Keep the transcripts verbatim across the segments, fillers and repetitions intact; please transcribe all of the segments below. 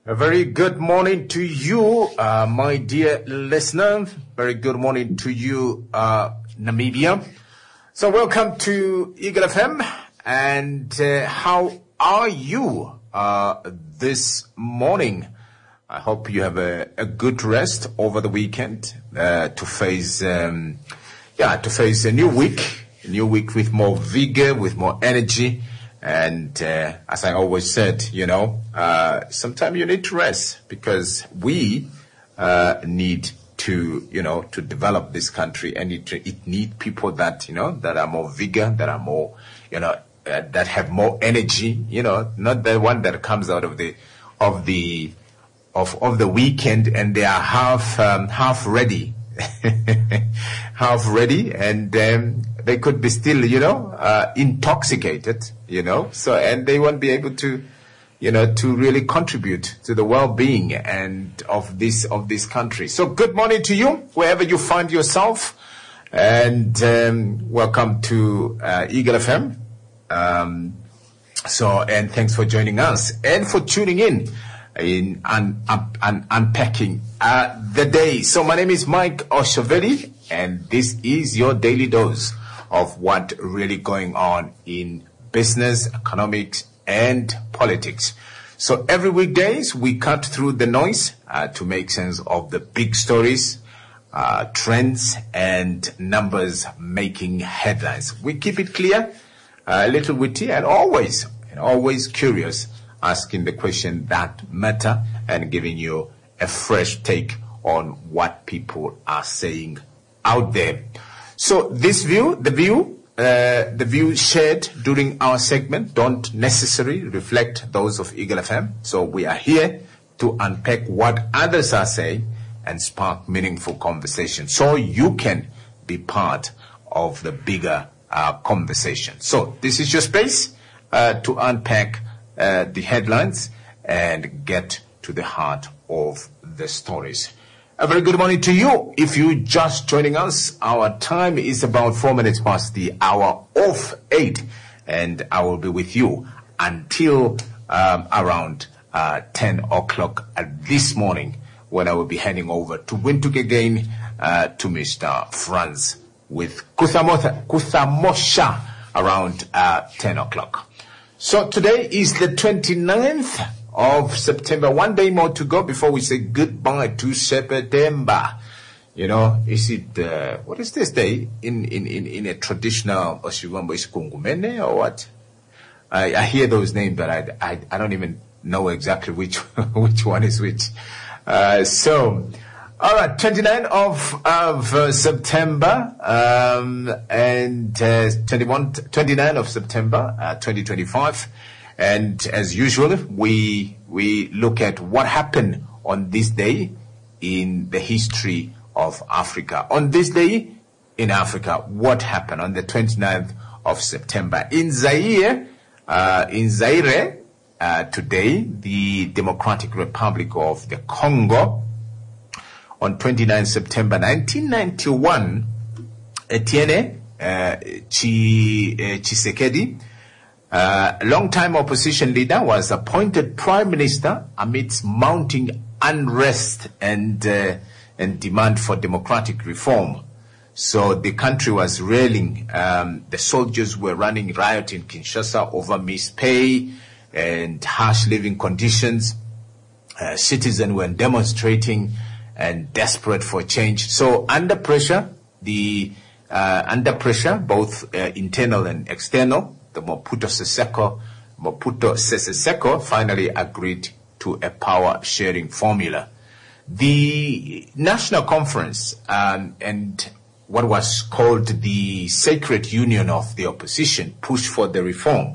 A very good morning to you, uh, my dear listener. Very good morning to you, uh, Namibia. So welcome to Eagle F M. And uh, how are you uh, this morning? I hope you have a, a good rest over the weekend uh, to face, um, yeah, to face a new week, a new week with more vigor, with more energy. And uh, as I always said, you know, uh, sometimes you need to rest because we uh, need to, you know, to develop this country, and it it need people that, you know, that are more vigor, that are more, you know, uh, that have more energy, you know, not the one that comes out of the of the of of the weekend and they are half um, half ready, half ready, and um, they could be still, you know, uh, intoxicated, you know, so, and they won't be able to, you know, to really contribute to the well-being and of this, of this country. So good morning to you, wherever you find yourself, and, um, welcome to, uh, Eagle F M. Um, so, and thanks for joining us and for tuning in, in, un, un, un, unpacking, uh, the day. So my name is Mike Oshoveli, and this is your daily dose of what really going on in business, economics, and politics. So every weekdays, we cut through the noise uh, to make sense of the big stories, uh, trends, and numbers making headlines. We keep it clear, uh, a little witty, and always, and always curious, asking the question that matter and giving you a fresh take on what people are saying out there. So this view, the view, uh, the view shared during our segment don't necessarily reflect those of Eagle F M. So we are here to unpack what others are saying and spark meaningful conversation, so you can be part of the bigger uh, conversation. So this is your space uh, to unpack uh, the headlines and get to the heart of the stories. A very good morning to you. If you just joining us, our time is about four minutes past the hour of eight, and I will be with you until um, around uh, ten o'clock this morning, when I will be heading over to Windhoek again uh, to Mister Franz with Kuthamotha, Kuthamosha around uh, ten o'clock. So today is the twenty-ninth of September. One day more to go before we say goodbye to September. You know, is it, uh, what is this day in, in, in, in a traditional Oshiwambo? Is Kungumene or what? I, I hear those names, but I, I, I don't even know exactly which, which one is which. Uh, so, all right, twenty-ninth of, of uh, September, um, and, uh, twenty-one, twenty-ninth of September, uh, twenty twenty-five. And as usual, we we look at what happened on this day in the history of Africa. On this day in Africa, what happened on the twenty-ninth of September? In Zaire, uh, in Zaire, uh, today, the Democratic Republic of the Congo, on twenty-ninth of September nineteen ninety-one, Etienne uh, Chi, uh, Tshisekedi, Uh, long-time opposition leader, was appointed prime minister amidst mounting unrest and uh, and demand for democratic reform. So the country was railing. Um, the soldiers were running riot in Kinshasa over missed pay and harsh living conditions. Uh, citizens were demonstrating and desperate for change. So under pressure, the uh, under pressure, both uh, internal and external, the Mobutu Sese, Mobutu Sese Seko finally agreed to a power-sharing formula. The National Conference um, and what was called the Sacred Union of the Opposition pushed for the reform.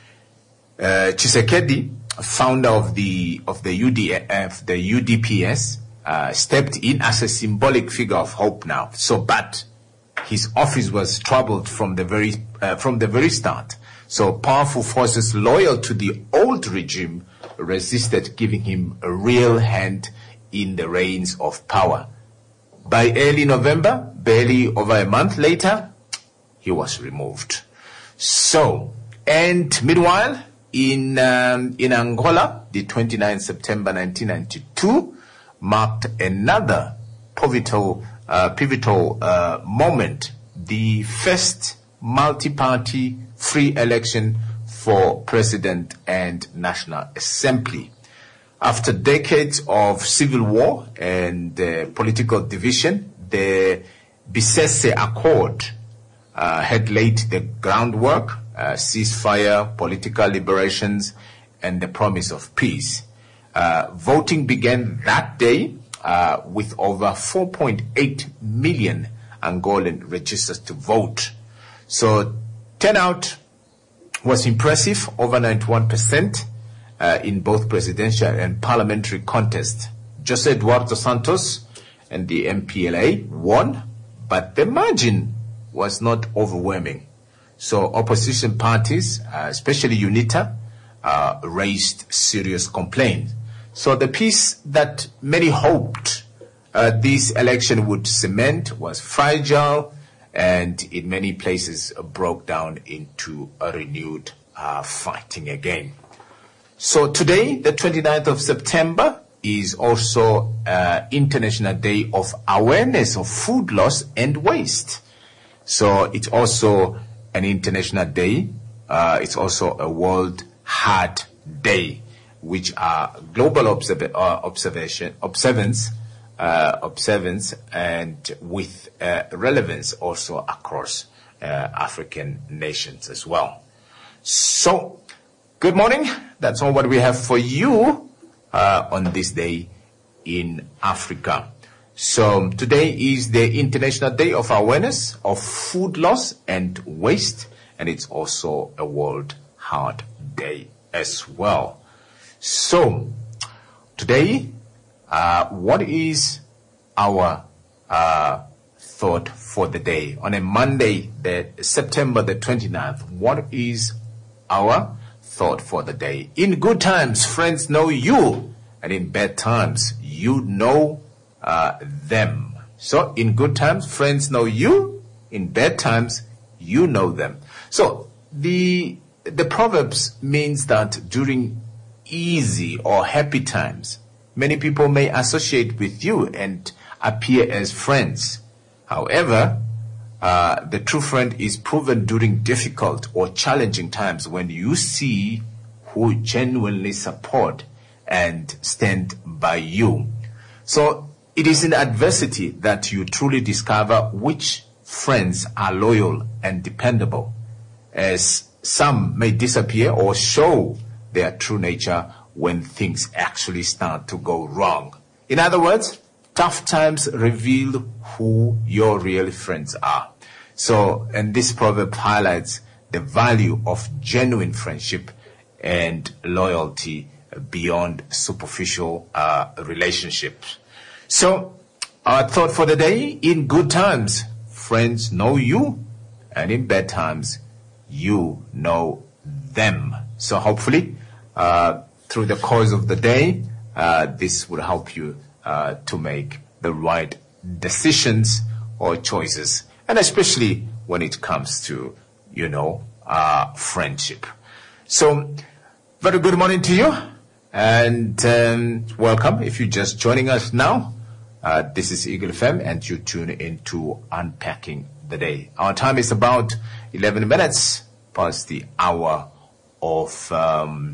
Uh, Tshisekedi, founder of the of the U D F, the U D P S, uh, stepped in as a symbolic figure of hope now. So, but his office was troubled from the very uh, from the very start. So powerful forces loyal to the old regime resisted giving him a real hand in the reins of power. By early November, barely over a month later, he was removed. So, and meanwhile, in um, in Angola, the twenty-ninth of September nineteen ninety-two, marked another pivotal, uh, pivotal uh, moment, the first multi-party free election for President and National Assembly. After decades of civil war and uh, political division, the Bisese Accord uh, had laid the groundwork, uh, ceasefire, political liberations, and the promise of peace. Uh, voting began that day uh, with over four point eight million Angolan registered to vote. So turnout was impressive, over ninety-one percent uh, in both presidential and parliamentary contests. José Eduardo Santos and the M P L A won, but the margin was not overwhelming. So opposition parties, uh, especially UNITA, uh, raised serious complaints. So the peace that many hoped uh, this election would cement was fragile, and in many places uh, broke down into a renewed uh, fighting again. So today, the twenty-ninth of September, is also uh, International Day of Awareness of Food Loss and Waste. So it's also an international day. Uh, it's also a World Heart Day, which are global observa- uh, observation observance, uh, observance, and with uh, relevance also across uh, African nations as well. So, good morning. That's all what we have for you uh, on this day in Africa. So today is the International Day of Awareness of Food Loss and Waste, and it's also a World Heart Day as well. So today, uh, what is our uh, thought for the day? On a Monday, the September the twenty-ninth, what is our thought for the day? In good times, friends know you, and in bad times, you know uh, them. So in good times, friends know you. In bad times, you know them. So the the Proverbs means that during easy or happy times, many people may associate with you and appear as friends. However, uh, the true friend is proven during difficult or challenging times, when you see who genuinely support and stand by you. So it is in adversity that you truly discover which friends are loyal and dependable, as some may disappear or show their true nature when things actually start to go wrong. In other words, tough times reveal who your real friends are. So, and this proverb highlights the value of genuine friendship and loyalty beyond superficial uh, relationships. So, our thought for the day: in good times, friends know you, and in bad times, you know them. So hopefully, uh, through the course of the day, uh, this will help you uh, to make the right decisions or choices, and especially when it comes to, you know, uh, friendship. So, very good morning to you, and um, welcome. If you're just joining us now, uh, this is Eagle F M, and you tune into Unpacking the Day. Our time is about eleven minutes past the hour of um,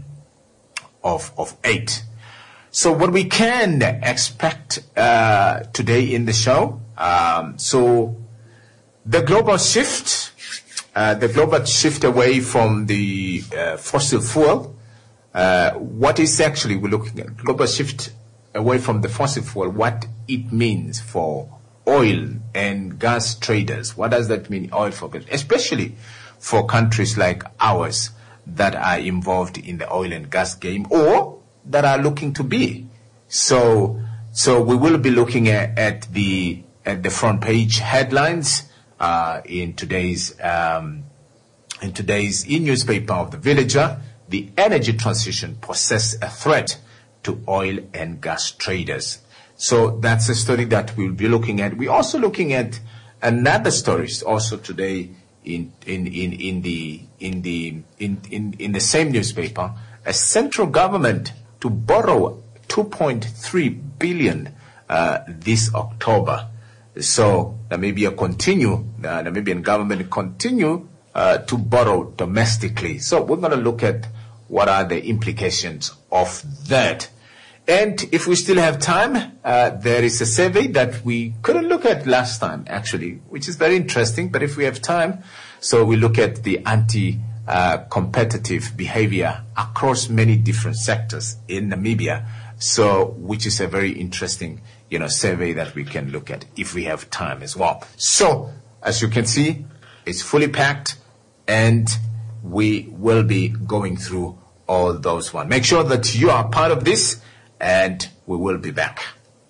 of of eight. So what we can expect uh, today in the show. Um, so the global shift, uh, the global shift away from the uh, fossil fuel. Uh, what is actually we're looking at global shift away from the fossil fuel? What it means for oil and gas traders? What does that mean, oil for gas, especially for countries like ours that are involved in the oil and gas game, or that are looking to be? So, so we will be looking at, at the at the front page headlines uh, in today's um, in today's e-newspaper of The Villager. The energy transition poses a threat to oil and gas traders. So that's a story that we'll be looking at. We're also looking at another story also today in in in in the in the in in, in the same newspaper. A central government to borrow two point three billion uh, this October. So Namibia continue, the Namibian government continue uh, to borrow domestically. So we're going to look at what are the implications of that. And if we still have time, uh, there is a survey that we couldn't look at last time, actually, which is very interesting. But if we have time, so we look at the anti-competitive uh, behavior across many different sectors in Namibia. So, which is a very interesting, you know, survey that we can look at if we have time as well. So, as you can see, it's fully packed, and we will be going through all those ones. Make sure that you are part of this, and we will be back.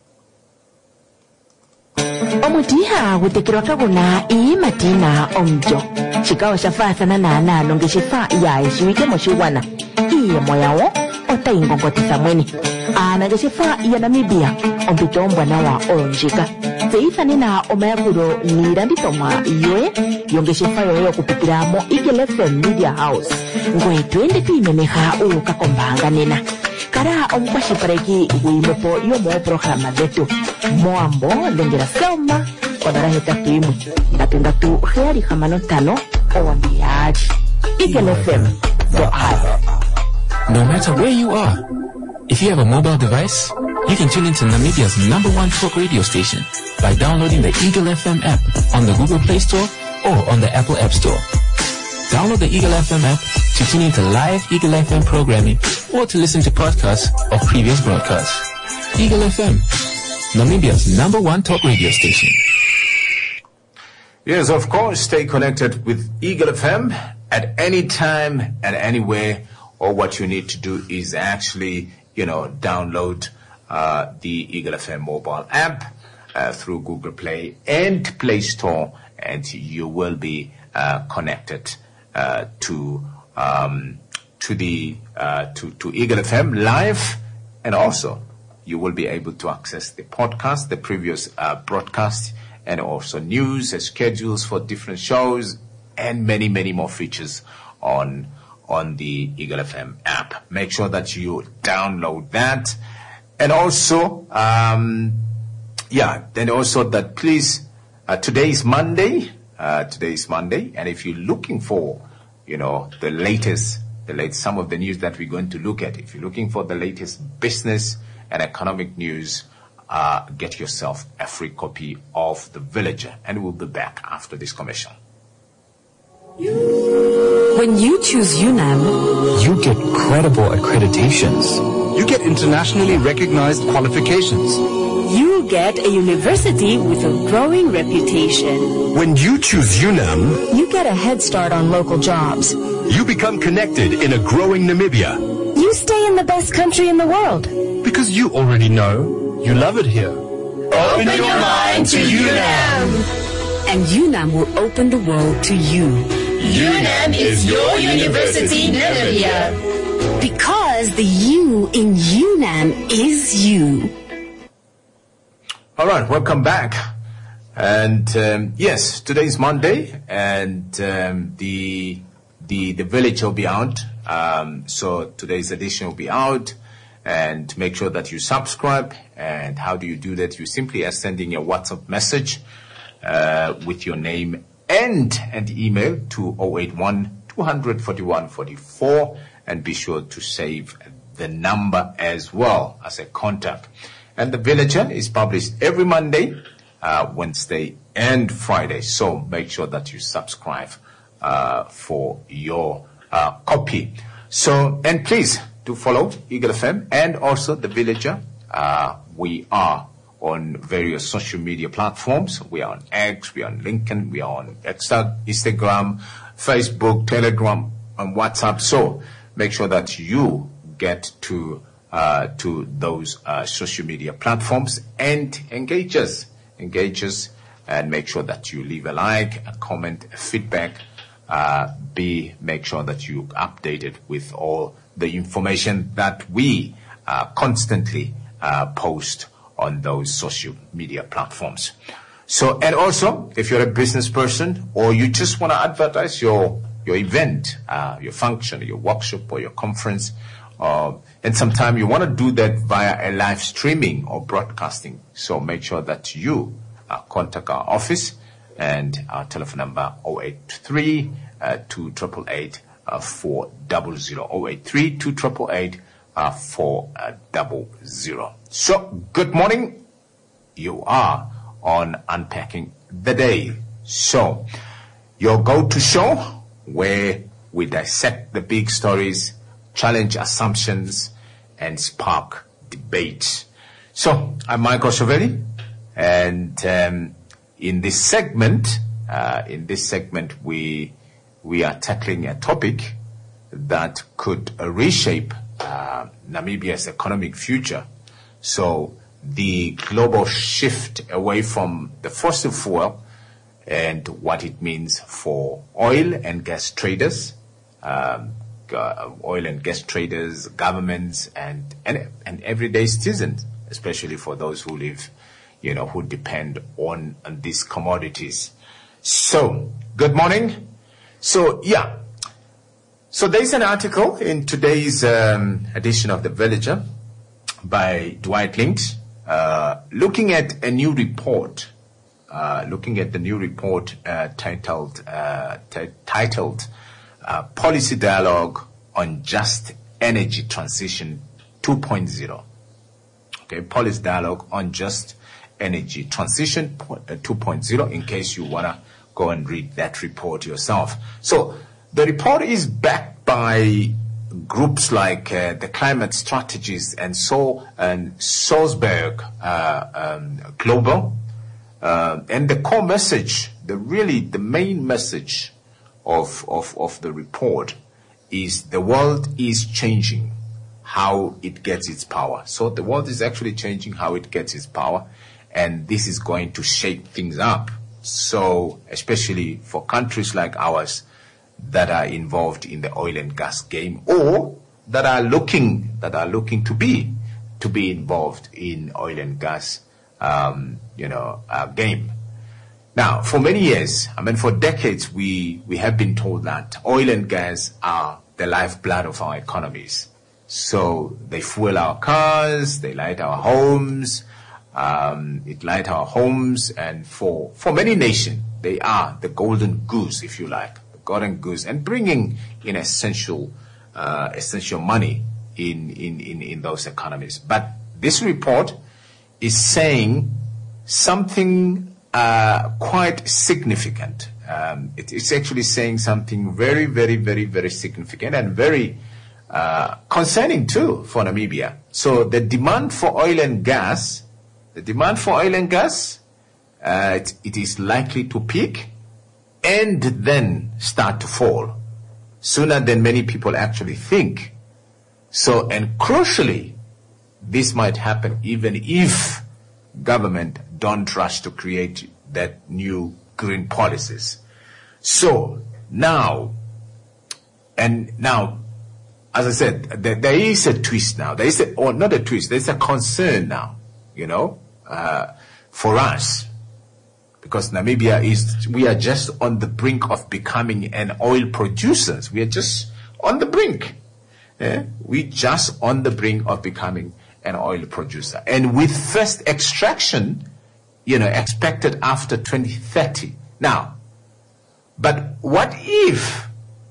Omutiha gutekirwa kaguna ii matina omjo chikawa shafathana na nalo ngeshifa ya ishiwike moshiwana iye moyawo ota ingongotisa mweni ana ngeshifa ya Namibia ompito ombwana wa onjika zeithani na omayaguro niranditomwa yoe yongeshifa yoyo kupikiramo Eagle F M Media House ngwe twende tuimemeha uka kombanga nena kara omukwashipareki wimepo yomo programa zetu moambo lengera soma kodara hetatu imwe ndatu ndatu heari hamano tano owambiaji Eagle F M the eye. No matter where you are, if you have a mobile device, you can tune into Namibia's number one talk radio station by downloading the Eagle F M app on the Google Play Store or on the Apple App Store. Download the Eagle F M app to tune into live Eagle F M programming or to listen to podcasts of previous broadcasts. Eagle F M, Namibia's number one talk radio station. Yes, of course, stay connected with Eagle F M at any time and anywhere. Or what you need to do is actually, you know, download uh, the Eagle F M mobile app uh, through Google Play and Play Store, and you will be uh, connected uh, to um, to the uh, to to Eagle F M live, and also you will be able to access the podcast, the previous uh, broadcast, and also news and schedules for different shows, and many many more features on. on the Eagle F M app. Make sure that you download that. And also, um, yeah, then also that please, uh, today is Monday, uh, today is Monday, and if you're looking for, you know, the latest, the late, some of the news that we're going to look at, if you're looking for the latest business and economic news, uh, get yourself a free copy of The Villager, and we'll be back after this commercial. When you choose UNAM, you get credible accreditations. You get internationally recognized qualifications. You get a university with a growing reputation. When you choose UNAM, you get a head start on local jobs. You become connected in a growing Namibia. You stay in the best country in the world. Because you already know you love it here. Open your mind to UNAM. And UNAM will open the world to you. UNAM is your university, Namibia. Because the U in UNAM is you. All right, welcome back. And um, yes, today is Monday, and um, the the the village will be out. Um, so today's edition will be out, and make sure that you subscribe. And how do you do that? You simply are sending a WhatsApp message uh, with your name and and email to zero eight one, two four one, four four, and be sure to save the number as well as a contact. And the Villager is published every Monday, uh, Wednesday, and Friday. So make sure that you subscribe uh, for your uh, copy. So, and please do follow Eagle F M and also the Villager. Uh, we are on various social media platforms. We are on X, we are on LinkedIn, we are on Instagram, Facebook, Telegram, and WhatsApp. So make sure that you get to uh, to those uh, social media platforms and engage us, engage us, and make sure that you leave a like, a comment, a feedback. Uh, be make sure that you update it with all the information that we uh, constantly uh, post on those social media platforms. So, and also, if you're a business person or you just want to advertise your your event, uh, your function, your workshop, or your conference, Uh, and sometimes you want to do that via a live streaming or broadcasting. So make sure that you uh, contact our office and our telephone number zero eight three, two eight eight, four zero zero, zero eight three, two eight eight, four zero zero. So, good morning. You are on Unpacking the Day. So, your go-to show where we dissect the big stories, challenge assumptions, and spark debate. So, I'm Michael Shovelli, and um, in this segment, uh, in this segment, we we are tackling a topic that could uh, reshape uh, Namibia's economic future. So, the global shift away from the fossil fuel and what it means for oil and gas traders, um, uh, oil and gas traders, governments, and, and and everyday citizens, especially for those who live, you know, who depend on, on these commodities. So, good morning. So, yeah. So there's an article in today's um, edition of The Villager by Dwight Lynch, uh, looking at a new report, uh, looking at the new report uh, titled uh, t- titled uh, Policy Dialogue on Just Energy Transition two point oh. Okay, Policy Dialogue on Just Energy Transition two point oh, in case you want to go and read that report yourself. So the report is backed by groups like uh, the Climate Strategies and so and Salzburg uh, um, Global, uh, and the core message, the really the main message of, of of the report is the world is changing how it gets its power. So the world is actually changing how it gets its power, and this is going to shake things up. So especially for countries like ours that are involved in the oil and gas game, or that are looking that are looking to be to be involved in oil and gas, um, you know, uh, game. Now, for many years, I mean, for decades, we we have been told that oil and gas are the lifeblood of our economies. So they fuel our cars, they light our homes, um, it light our homes, and for for many nations, they are the golden goose, if you like. Golden goose, and bringing in essential, uh, essential money in, in, in, in those economies. But this report is saying something uh, quite significant. Um, it, it's actually saying something very, very, very, very significant and very uh, concerning too for Namibia. So the demand for oil and gas, the demand for oil and gas, uh, it, it is likely to peak and then start to fall sooner than many people actually think. So, and crucially, this might happen even if government don't rush to create that new green policies. So now, and now, as I said, there, there is a twist now. There is a, or not a twist, there's a concern now, you know, uh, for us. Because Namibia is, we are just on the brink of becoming an oil producer. We are just on the brink. Eh? We just on the brink of becoming an oil producer. And with first extraction, you know, expected after twenty thirty. Now, but what if,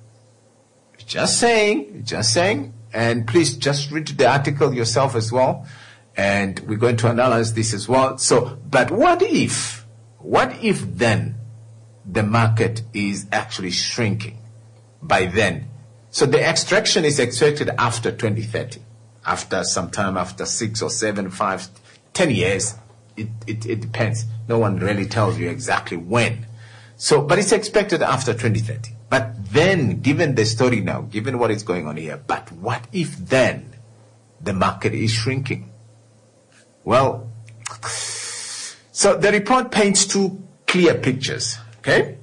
just saying, just saying, and please just read the article yourself as well, and we're going to analyze this as well. So, but what if, What if then the market is actually shrinking by then? So the extraction is expected after twenty thirty, after some time, after six or seven, five, ten years. It, it, it depends. No one really tells you exactly when. So, but it's expected after twenty thirty. But then, given the story now, given what is going on here, but what if then the market is shrinking? Well, so the report paints two clear pictures, okay?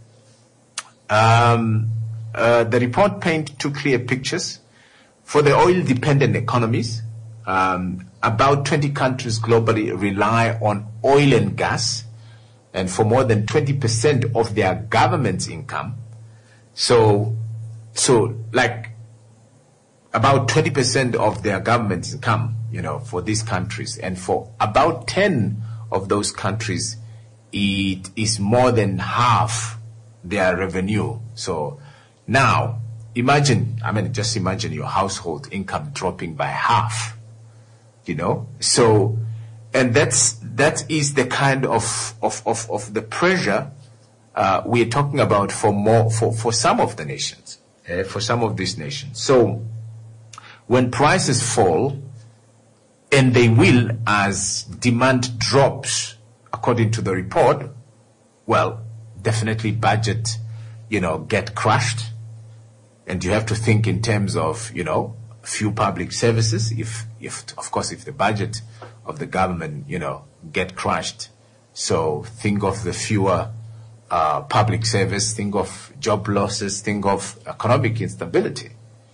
Um, uh, the report paints two clear pictures. For the oil-dependent economies, um, about twenty countries globally rely on oil and gas, and for more than twenty percent of their government's income. So, so like about twenty percent of their government income, you know, for these countries. And for about ten of those countries, it is more than half their revenue. So now, imagine, I mean, just imagine your household income dropping by half, you know. So, and that's, that is the kind of, of, of, of the pressure uh, we're talking about for more, for, for some of the nations, uh, for some of these nations. So, when prices fall, and they will as demand drops, according to the report, well, definitely budget, you know, get crushed. And you have to think in terms of, you know, few public services. If, if, of course, if the budget of the government, you know, get crushed. So think of the fewer uh, public service, think of job losses, think of economic instability.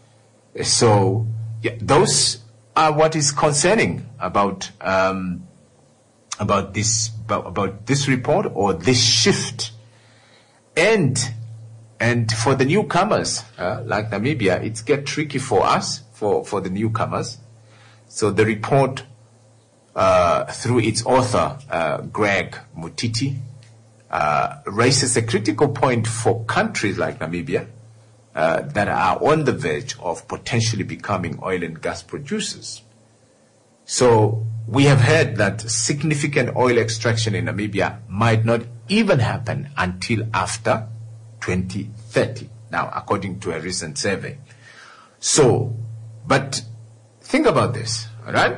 So yeah, those are what is concerning about um, about this about, about this report or this shift. And and for the newcomers, uh, like Namibia, it's get tricky for us, for, for the newcomers. So the report, uh, through its author, uh, Greg Mutiti, uh, raises a critical point for countries like Namibia uh, that are on the verge of potentially becoming oil and gas producers. So we have heard that significant oil extraction in Namibia might not even happen until after twenty thirty. Now, according to a recent survey. So, but think about this, all right?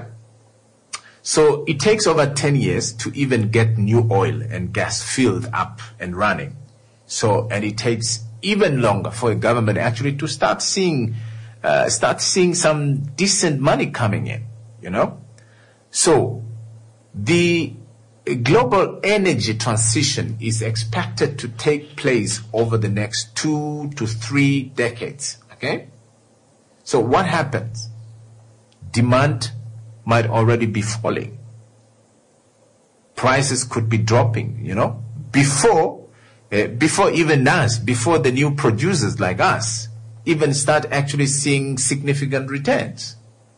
So it takes over ten years to even get new oil and gas field up and running. So, and it takes even longer for a government actually to start seeing, uh, start seeing some decent money coming in, you know? So, the global energy transition is expected to take place over the next two to three decades, okay? So what happens? Demand might already be falling. Prices could be dropping, you know, before, uh, before even us, before the new producers like us even start actually seeing significant returns.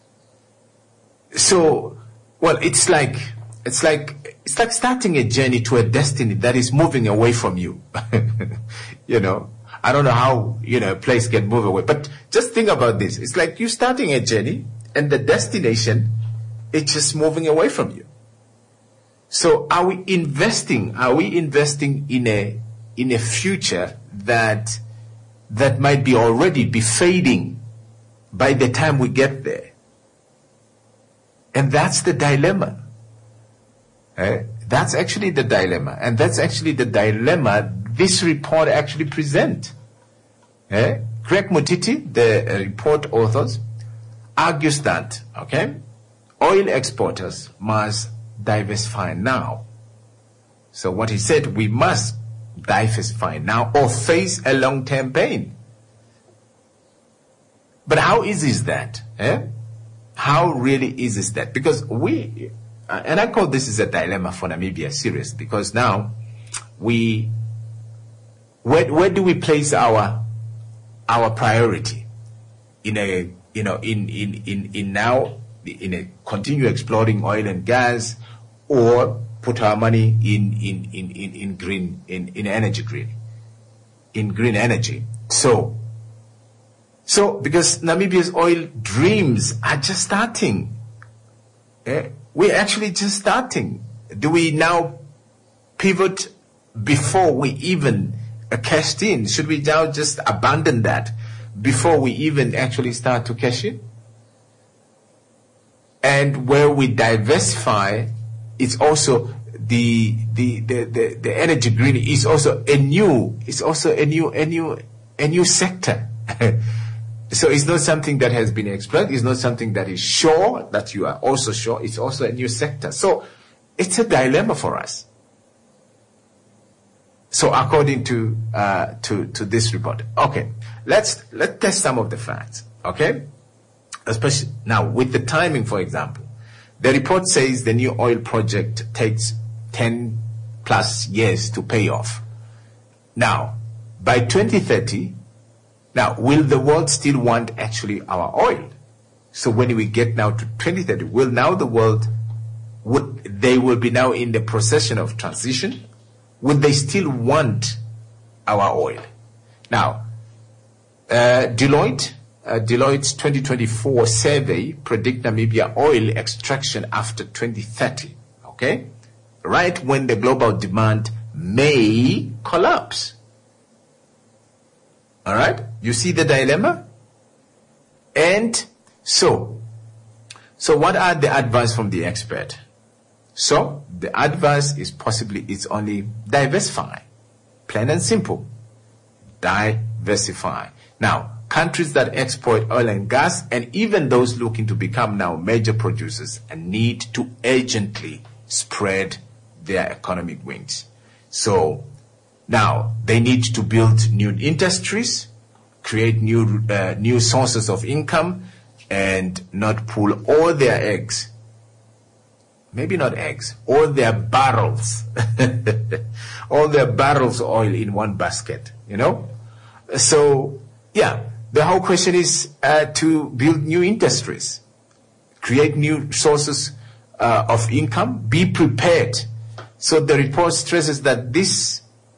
So, well, it's like, it's like, it's like starting a journey to a destiny that is moving away from you. You know, I don't know how, you know, a place can move away, but just think about this. It's like you're starting a journey and the destination, it's just moving away from you. So are we investing, are we investing in a, in a future that, that might be already be fading by the time we get there? And that's the dilemma. Uh, that's actually the dilemma. And that's actually the dilemma this report actually presents. Uh, Greg Mutiti, the uh, report authors, argues that, okay, oil exporters must diversify now. So what he said, we must diversify now or face a long-term pain. But how easy is that? Eh? How really easy is that? Because we, uh, and I call this is a dilemma for Namibia, serious, because now we, where, where do we place our, our priority? In a, you know, in, in, in, in now, in a continue exploring oil and gas, or put our money in, in, in, in, in green, in, in energy green, in green energy. So, so because Namibia's oil dreams are just starting. Eh? We're actually just starting. Do we now pivot before we even uh, cashed in? Should we now just abandon that before we even actually start to cash in? And where we diversify, it's also the the the the, the energy green is also a new it's also a new a new a new sector. So it's not something that has been explored. It's not something that is sure that you are also sure. It's also a new sector. So it's a dilemma for us. So according to uh, to to this report, okay, let's let's test some of the facts. Okay. Especially now with the timing, for example, the report says the new oil project takes ten plus years to pay off. Now, by twenty thirty, now will the world still want actually our oil? So when we get now to twenty thirty, will now the world, would they will be now in the procession of transition? Would they still want our oil? Now, uh, Deloitte, uh, Deloitte's twenty twenty-four survey predict Namibia oil extraction after twenty thirty, okay? Right when the global demand may collapse. All right? You see the dilemma? And so, so what are the advice from the expert? So, the advice is possibly, it's only diversify. Plain and simple. Diversify. Now, countries that export oil and gas, and even those looking to become now major producers, need to urgently spread their economic wings. So, now, they need to build new industries, create new uh, new sources of income, and not pull all their eggs, maybe not eggs, all their barrels, all their barrels of oil in one basket, you know? So, yeah, the whole question is uh, to build new industries, create new sources uh, of income, be prepared. So the report stresses that this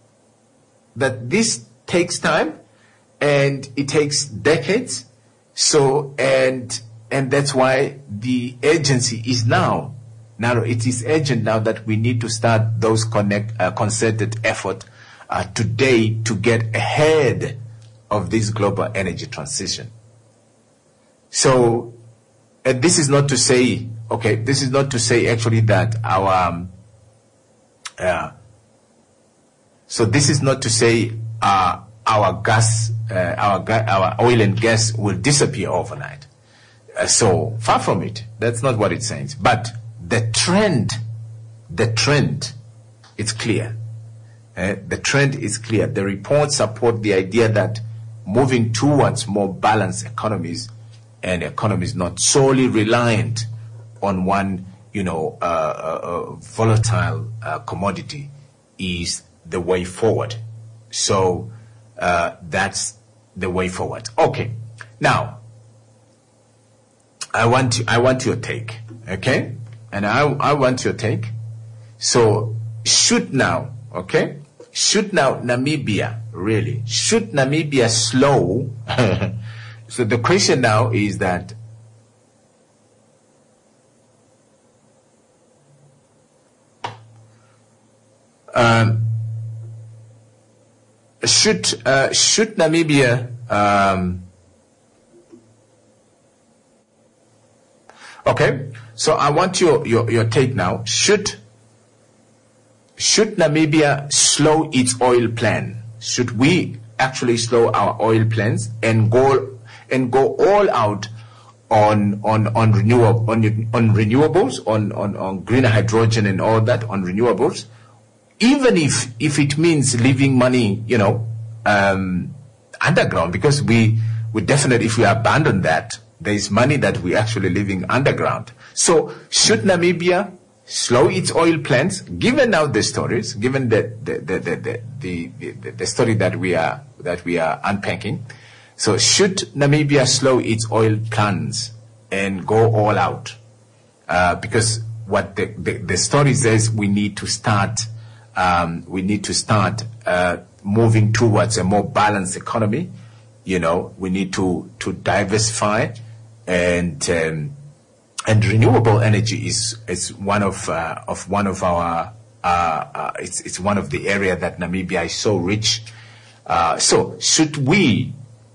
that this takes time and it takes decades. So, and, and that's why the urgency is now. Now it is urgent now that we need to start those connect, uh, concerted effort, uh, today to get ahead of this global energy transition. So, uh, this is not to say, okay, this is not to say actually that our, um, uh, So this is not to say uh, our gas, uh, our ga- our oil and gas will disappear overnight. Uh, so far from it. That's not what it says. But the trend, the trend, it's clear. Uh, the trend is clear. The reports support the idea that moving towards more balanced economies and economies not solely reliant on one, you know, uh, uh, uh, volatile uh, commodity is the way forward. So uh, that's the way forward. Okay. Now, I want I want your take. Okay, and I I want your take. So should now, okay, should now Namibia really should Namibia slow? So the question now is that. Um, Should uh, should Namibia um, okay? So I want your, your, your take now. Should should Namibia slow its oil plan? Should we actually slow our oil plans and go and go all out on on on renewable on on renewables on, on, on green hydrogen and all that on renewables? Even if, if it means leaving money, you know, um, underground, because we, we definitely, if we abandon that, there is money that we're actually leaving underground. So should Namibia slow its oil plans, given now the stories, given the, the, the, the, the, the, the story that we are, that we are unpacking? So should Namibia slow its oil plans and go all out? Uh, because what the, the, the story says, we need to start Um, we need to start uh, moving towards a more balanced economy. You know, we need to to diversify, and um, and renewable energy is is one of uh, of one of our uh, uh, it's it's one of the area that Namibia is so rich. Uh, so should we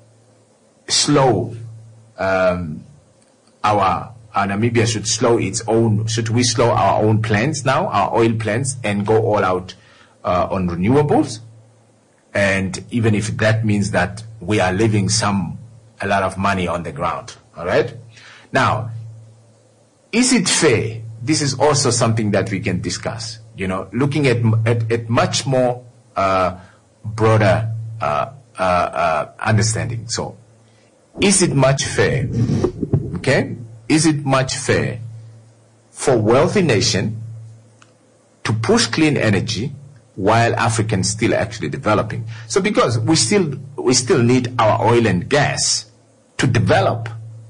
slow um, our Uh, Namibia should slow its own, should we slow our own plans now, our oil plans, and go all out uh, on renewables? And even if that means that we are leaving some, a lot of money on the ground, all right? Now, is it fair? This is also something that we can discuss, you know, looking at, at, at much more uh, broader uh, uh, uh, understanding. So, is it much fair, okay? Is it much fair for wealthy nation to push clean energy while Africans still actually developing? So because we still we still need our oil and gas to develop,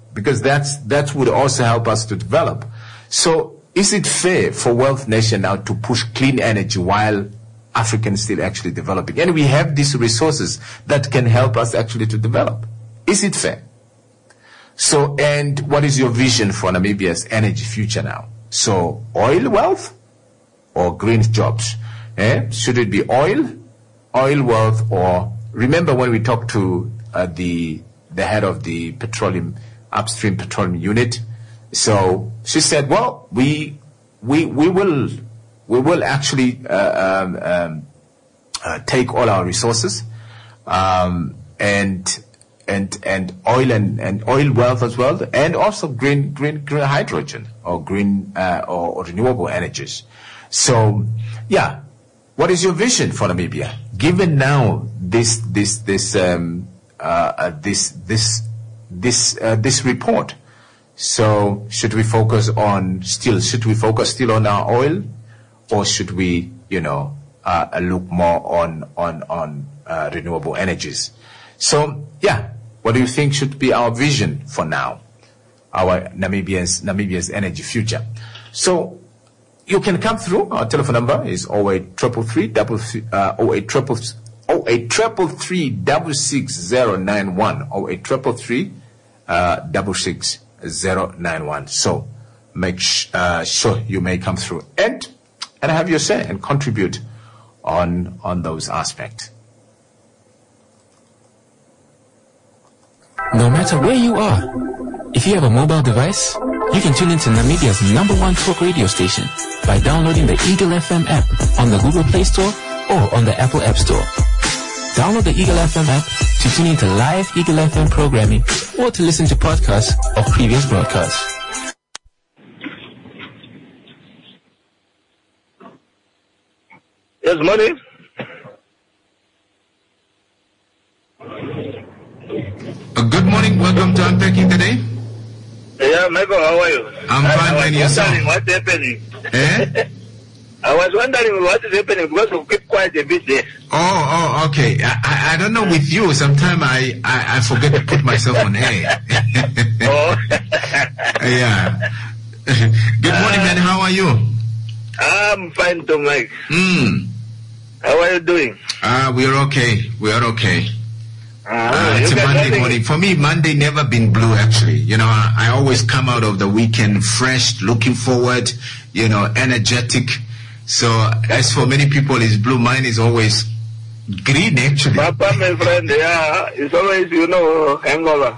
because that's that would also help us to develop. So is it fair for wealth nation now to push clean energy while Africans still actually developing? And we have these resources that can help us actually to develop. Is it fair? So, and what is your vision for Namibia's energy future now? So, oil wealth or green jobs? Eh? Should it be oil, oil wealth, or remember when we talked to uh, the the head of the petroleum upstream petroleum unit? So she said, well, we we we will we will actually uh, um, um, uh, take all our resources um, and and and oil and, and oil wealth as well, and also green green green hydrogen or green uh, or, or renewable energies. So yeah, what is your vision for Namibia, given now this this this um, uh, uh, this this this uh, this report? So should we focus on still, should we focus still on our oil, or should we, you know, uh, look more on, on, on, uh, renewable energies? So, yeah, what do you think should be our vision for now? Our Namibia's, Namibia's energy future. So you can come through. Our telephone number is oh eight three three double uh, oh eight triple oh eight triple three double six zero nine one oh eight triple three uh double six zero nine one. So make sh- uh, sure you may come through and and have your say and contribute on on those aspects. No matter where you are, if you have a mobile device, you can tune into Namibia's number one folk radio station by downloading the Eagle F M app on the Google Play Store or on the Apple App Store. Download the Eagle F M app to tune into live Eagle F M programming or to listen to podcasts of previous broadcasts. Yes, morning. Uh, good morning. Welcome to Unpacking Today. Yeah, Michael, how are you? I'm I, fine, I and was yourself? wondering what's happening. Eh? I was wondering what is happening because we keep quiet a bit there. Oh, oh, okay. I, I, I don't know with you. Sometimes I, I, I forget to put myself on air. Oh. Yeah. Good morning, man. How are you? I'm fine too, Mike. Mm. How are you doing? Uh, we're okay. We are okay. Uh, Uh, it's a Monday morning. For me, Monday never been blue, actually. You know, I, I always come out of the weekend fresh, looking forward, you know, energetic. So as for many people, it's blue. Mine is always green, actually. Papa, my friend, yeah, it's always, you know, hangover.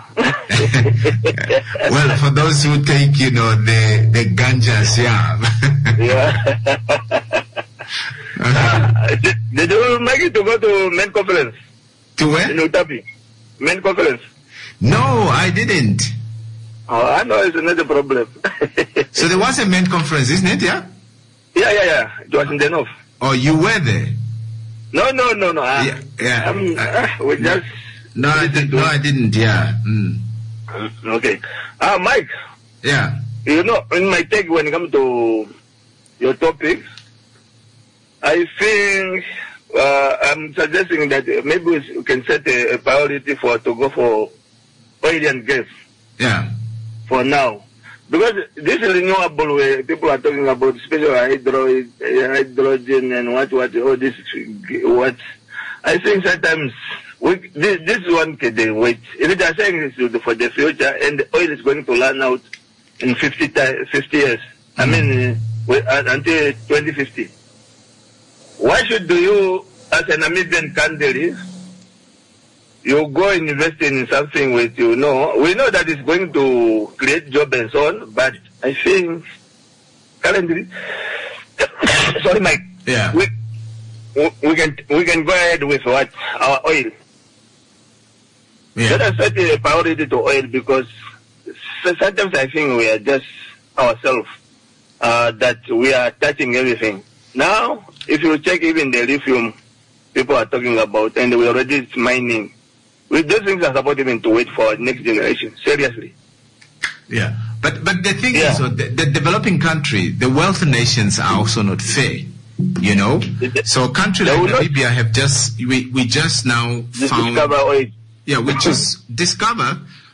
Well, for those who take, you know, the, the ganjas, yeah. Yeah. uh, did, did you make it to go to main conference? To where? In Utapi. Main conference. No, I didn't. Oh, I know it's not a problem. So there was a main conference, isn't it, yeah? Yeah, yeah, yeah. It was in the north. Oh, you were there? No, no, no, no. Uh, Yeah, yeah. Um, Uh, uh, we just... No, I didn't. No, I didn't, yeah. Mm. Okay. Ah, uh, Mike. Yeah. You know, in my take when it comes to your topics, I think uh, I'm suggesting that maybe we can set a, a priority for to go for oil and gas. Yeah. For now. Because this is renewable way people are talking about, especially hydro, hydrogen and what, what, all this, what. I think sometimes we, this, this one can they wait. If they are saying this for the future and the oil is going to run out in fifty, fifty years, I mean, uh, until twenty fifty. Why should you, as an Namibian country, you go investing in something with, you know, we know that it's going to create jobs and so on, but I think currently, sorry, Mike, Yeah. we, we can we can go ahead with what? Our oil. Yeah. Let us set a priority to oil because sometimes I think we are just ourselves uh, that we are touching everything. Now, if you check even the lithium people are talking about, and we already mining, with those things are supposed even to wait for next generation. Seriously. Yeah. But but the thing Yeah. is, uh, the, the developing country, the wealthy nations are also not fair. You know? So a country They like will not- Namibia have just, we, we just now Just found, discover oil. yeah, we just discover,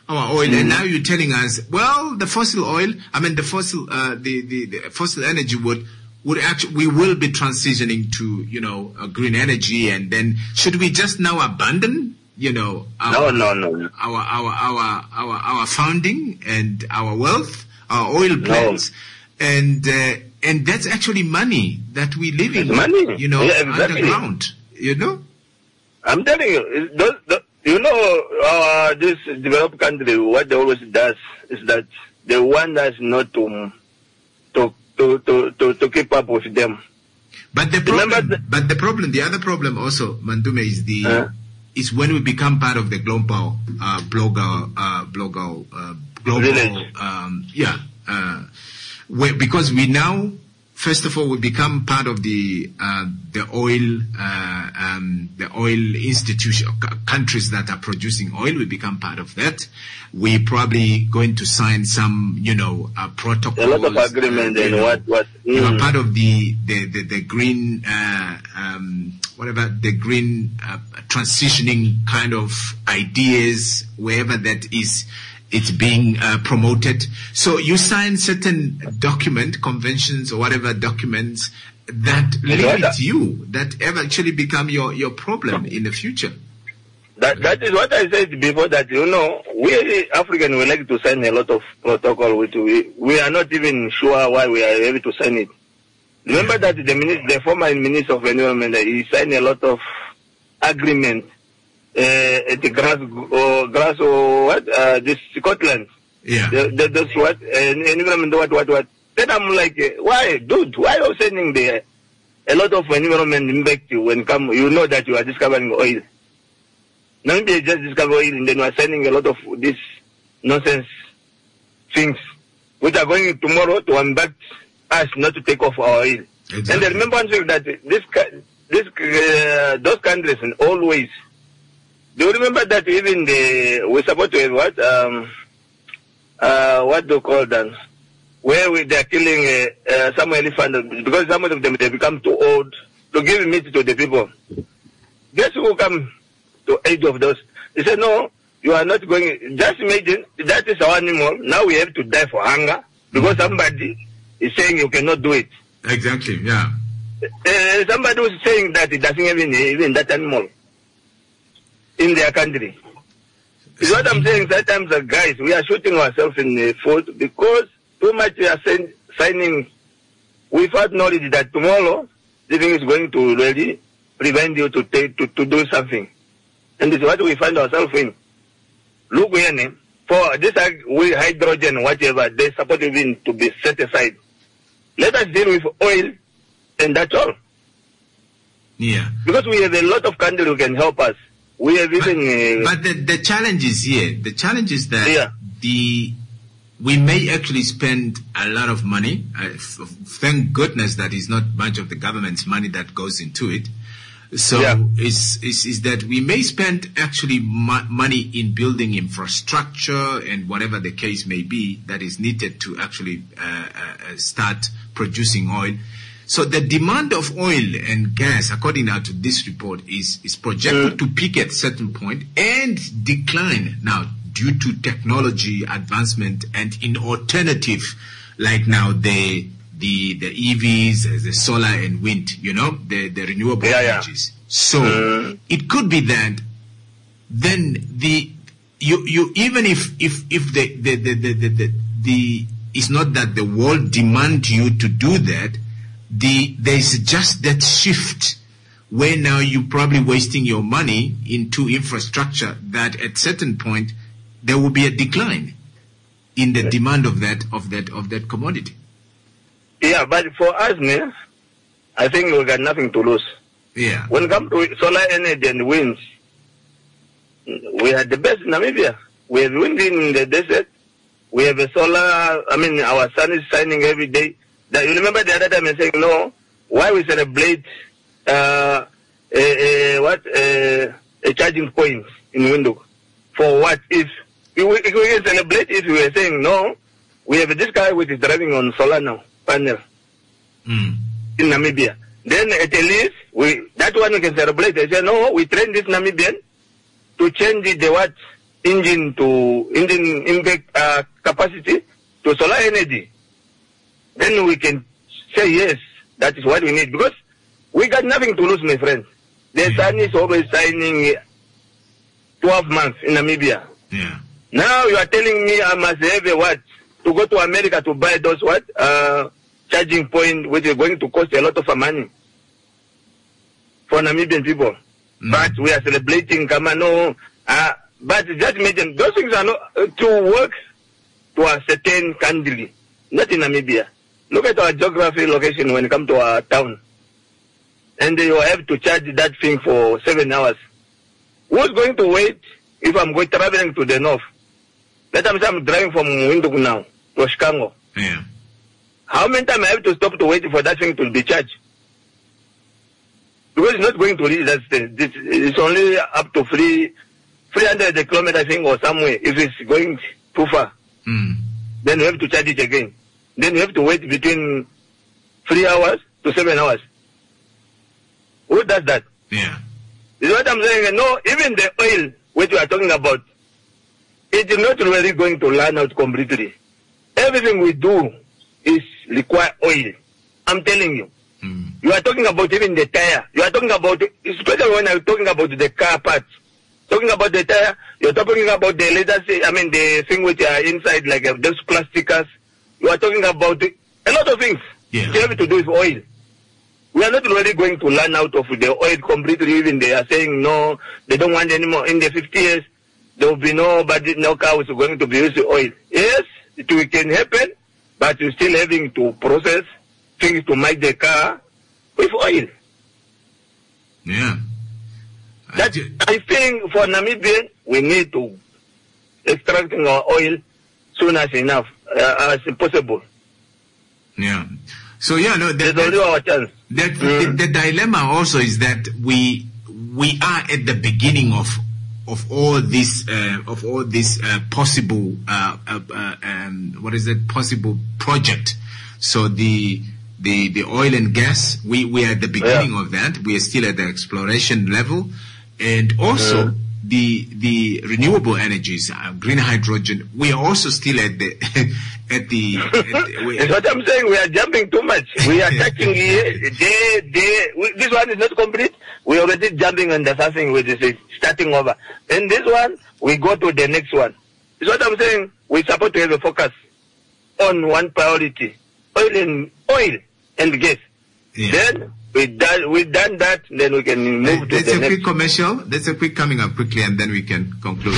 our oil, mm. and now you're telling us, well, the fossil oil, I mean, the fossil, uh, the, the, the fossil energy would, would actually, we will be transitioning to, you know, uh, green energy, and then should we just now abandon, you know, our, no, no, no. our, our, our, our, our founding and our wealth, our oil plants, no. and, uh, and that's actually money that we living, money. you know, yeah, exactly. underground, you know? I'm telling you, those, those, you know, uh, this developed country, what they always does is that they want us not to, to, to, to, to, to keep up with them. But the problem, the, but the problem, the other problem also, Mandume, is the, uh, is when we become part of the global, uh, blogger, uh, blogger, uh, global, um, yeah, uh, where, because we now, first of all, we become part of the uh, the oil uh, um, the oil institution countries that are producing oil. We become part of that. We probably going to sign some, you know, uh, protocols. A lot of agreement uh, and know, what what. Mm. You are part of the the the, the green uh, um, whatever the green uh, transitioning kind of ideas wherever that is. It's being uh, promoted. So you sign certain document, conventions or whatever documents that limit you, that ever actually become your, your problem in the future. That That is what I said before, that, you know, we Africans, we like to sign a lot of protocol. Which we, we are not even sure why we are able to sign it. Remember yeah. that the, minister, the former Minister of Environment, he signed a lot of agreements. Uh, at the grass or grass or what? Uh, this Scotland. Yeah. The, the, that's what? Uh, environment, what, what, what? Then I'm like, uh, why, dude? Why are you sending the, a lot of environment impact you when come, you know that you are discovering oil? Maybe you just discover oil and then you are sending a lot of this nonsense things which are going tomorrow to impact us not to take off our oil. Exactly. And I remember one thing that this, this, uh, those countries in all ways, do you remember that even the, we're supposed to have what, um, uh, what do you call them, where we, they're killing uh, uh, some elephants because some of them, they become too old to give meat to the people. Guess who come to age of those? They said, no, you are not going, just imagine, that is our animal, now we have to die for hunger because somebody is saying you cannot do it. Exactly, yeah. Uh, somebody was saying that it doesn't even, even that animal in their country. Is what I'm saying. Sometimes, uh, guys, we are shooting ourselves in the foot because too much we are send, signing without knowledge that tomorrow the thing is going to really prevent you to take to, to do something. And this is what we find ourselves in. Look here, for this uh, we hydrogen, whatever, they support even to be set aside. Let us deal with oil, and that's all. Yeah. Because we have a lot of countries who can help us. We have even. But, uh, but the, the challenge is here. The challenge is that yeah. the we may actually spend a lot of money. Uh, f- thank goodness that is not much of the government's money that goes into it. So yeah. is is is that we may spend actually mo- money in building infrastructure and whatever the case may be that is needed to actually uh, uh, start producing oil. So the demand of oil and gas, according now to this report, is, is projected mm. to peak at a certain point and decline now due to technology advancement and in alternative, like now the the the E Vs, the solar and wind, you know, the, the renewable yeah, energies. Yeah. So mm. it could be that then the you you even if if if the the the the, the, the, the it's not that the world demand you to do that. The there's just that shift where now you're probably wasting your money into infrastructure that at certain point there will be a decline in the demand of that of that of that commodity. Yeah, but for us, man, I think we got nothing to lose. Yeah. When it comes to solar energy and winds, we are the best in Namibia. We have wind in the desert. We have a solar. I mean, our sun is shining every day. That, you remember the other time I saying, no, why we celebrate uh, a, a, what, a, a charging point in Windhoek? For what? If we, if we can celebrate if we were saying, no, we have this guy which is driving on solar now, panel, mm. in Namibia. Then at least, we, that one we can celebrate. They say, no, we train this Namibian to change the, the what, engine to engine impact uh, capacity to solar energy, then we can say yes, that is what we need, because we got nothing to lose, my friend. The sun is always shining twelve months in Namibia. Yeah. Now you are telling me I must have a what? To go to America to buy those what? Uh, charging point, which is going to cost a lot of money for Namibian people. Mm. But we are celebrating Kamano. Uh, but just imagine, those things are not uh, to work to a certain country, not in Namibia. Look at our geography location when it comes to our town. And you have to charge that thing for seven hours. Who's going to wait if I'm going traveling to the north? Let me say I'm driving from Windhoek now to Chicago. Yeah. How many times I have to stop to wait for that thing to be charged? Because it's not going to reach that stage. It's only up to three, three hundred kilometers, I think, or somewhere. If it's going too far, mm. then you have to charge it again. Then you have to wait between three hours to seven hours. Who does that? Yeah. Is what I'm saying. No, even the oil, which we are talking about, it is not really going to run out completely. Everything we do is require oil. I'm telling you. Mm. You are talking about even the tire. You are talking about, especially when I'm talking about the car parts. Talking about the tire, you're talking about the leather, I mean the thing which are inside, like uh, those plasticas. You are talking about a lot of things. Yeah. They have to do with oil. We are not really going to run out of the oil completely. Even they are saying no, they don't want any more. In the fifty years, there will be nobody, no car is going to be using oil. Yes, it can happen, but you're still having to process things to make the car with oil. Yeah. That, I think for Namibia, we need to extracting our oil soon as enough, uh, as possible. Yeah. So yeah, no, that, That's only our chance. That, Mm. the, the dilemma also is that we we are at the beginning of of all this uh, of all this uh, possible uh, uh, uh, um, what is it possible project. So the the the oil and gas, we we are at the beginning Yeah. of that. We are still at the exploration level, and also. Yeah. The the renewable energies, uh, green hydrogen, we are also still at the at the. At the we, That's what I'm saying. We are jumping too much. We are touching here, there, there. We, this one is not complete. We are already jumping on the something which is starting over. And this one, we go to the next one. That's what I'm saying. We're supposed to have a focus on one priority: oil and oil and gas. Yeah. Then we done we done that. Then we can move to That's the a next. quick commercial. That's a quick coming up quickly, and then we can conclude.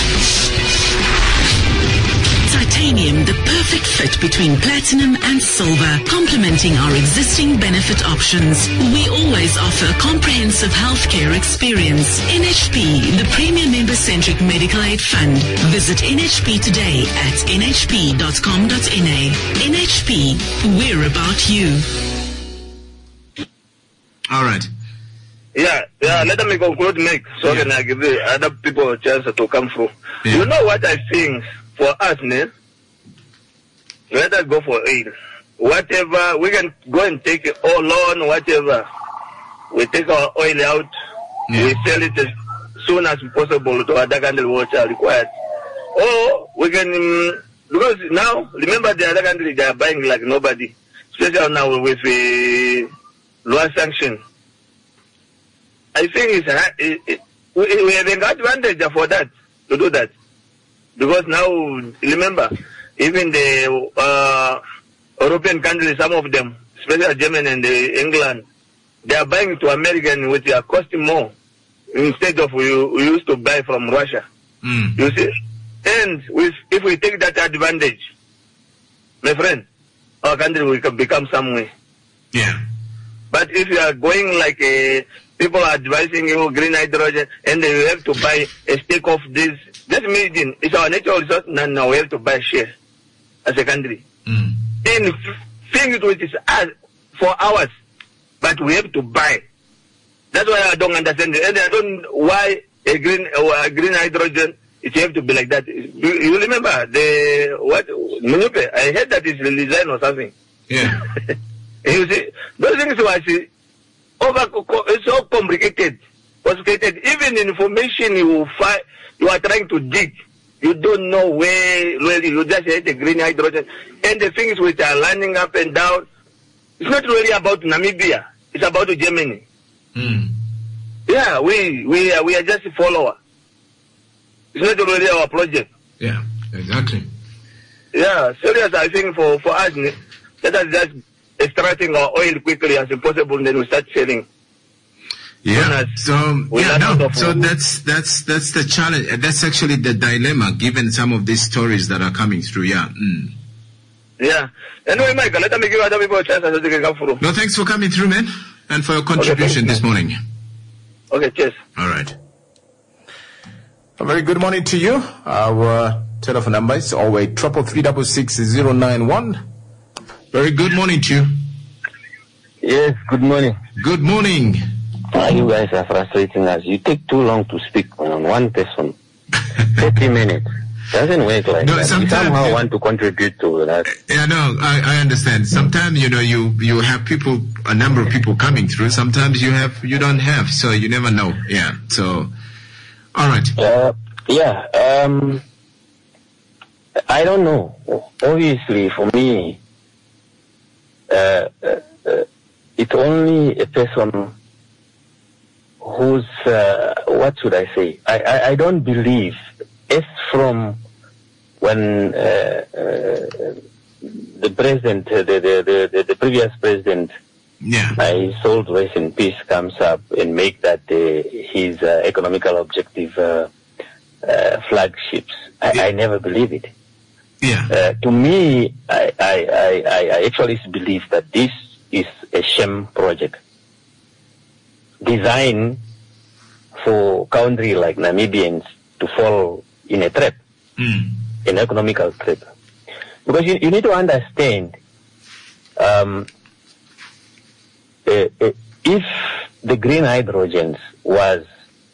Titanium, the perfect fit between platinum and silver, complementing our existing benefit options. We always offer comprehensive healthcare experience. N H P, the Premier Member-Centric Medical Aid Fund. Visit N H P today at n h p dot com dot n a. N H P, we're about you. All right. Yeah, yeah, let me conclude, Mike, so Yeah. then I give the other people a chance to come through. Yeah. You know what I think for us, ne? Let us go for aid. Whatever, we can go and take it all loan, whatever. We take our oil out, Yeah. we sell it as soon as possible to other countries which are required. Or we can, um, because now, remember the other countries, they are buying like nobody. Especially now with the lower sanction. I think it's, a- it, it, we, we have an advantage for that, to do that. Because now, remember, even the uh, European countries, some of them, especially Germany and the England, they are buying to American, which are costing more instead of we, we used to buy from Russia. Mm. You see? And with, if we take that advantage, my friend, our country will become- become some way. Yeah. But if you are going like a, people are advising you green hydrogen, and then you have to buy a stake of this, just imagine, it's our natural resource, now, now we have to buy share as a country. Mm. In things which is us for ours, but we have to buy. That's why I don't understand it. And I don't why a green uh, a green hydrogen, it have to be like that. You, you remember the what Munupe? I heard that it's design or something. Yeah. You see, those things was over. It's so complicated, complicated. Even information you find, you are trying to dig, You don't know where really you just hit the green hydrogen. And the things which are lining up and down, it's not really about Namibia. It's about Germany. Mm. Yeah, we we are, we are just a follower. It's not really our project. Yeah, exactly. Yeah, serious, I think for, for us, let us just extracting our oil quickly as possible, and then we start selling. Yeah. So yeah, no. So that's that's that's the challenge. That's actually the dilemma, given some of these stories that are coming through. Yeah. Mm. Yeah. Anyway, Michael, let me give other people a chance so they can come through. No, thanks for coming through, man, and for your contribution okay, this morning. Okay, cheers. All right. A very good morning to you. Our telephone number is always triple three double six zero nine one. Very good morning to you. Yes, good morning. Good morning. Uh, you guys are frustrating us. You take too long to speak on one person. thirty minutes. Doesn't work like no, that. You somehow want to contribute to that. Yeah, no, I, I understand. Sometimes, you know, you, you have people, a number of people coming through. Sometimes you have, you don't have, so you never know. Yeah, so, all right. Uh, yeah, um, I don't know. Obviously, for me, uh, uh, uh, it's only a person who's, uh, what should I say? I, I, I don't believe, as from when uh, uh, the president, uh, the, the, the, the previous president, yeah. my soul rest in peace, comes up and make that uh, his uh, economical objective uh, uh, flagships. I, yeah. I never believe it. Yeah. Uh, to me, I, I, I, I actually believe that this is a sham project designed for country like Namibians to fall in a trap, mm. an economical trap. Because you, you need to understand, um, uh, uh, if the green hydrogens was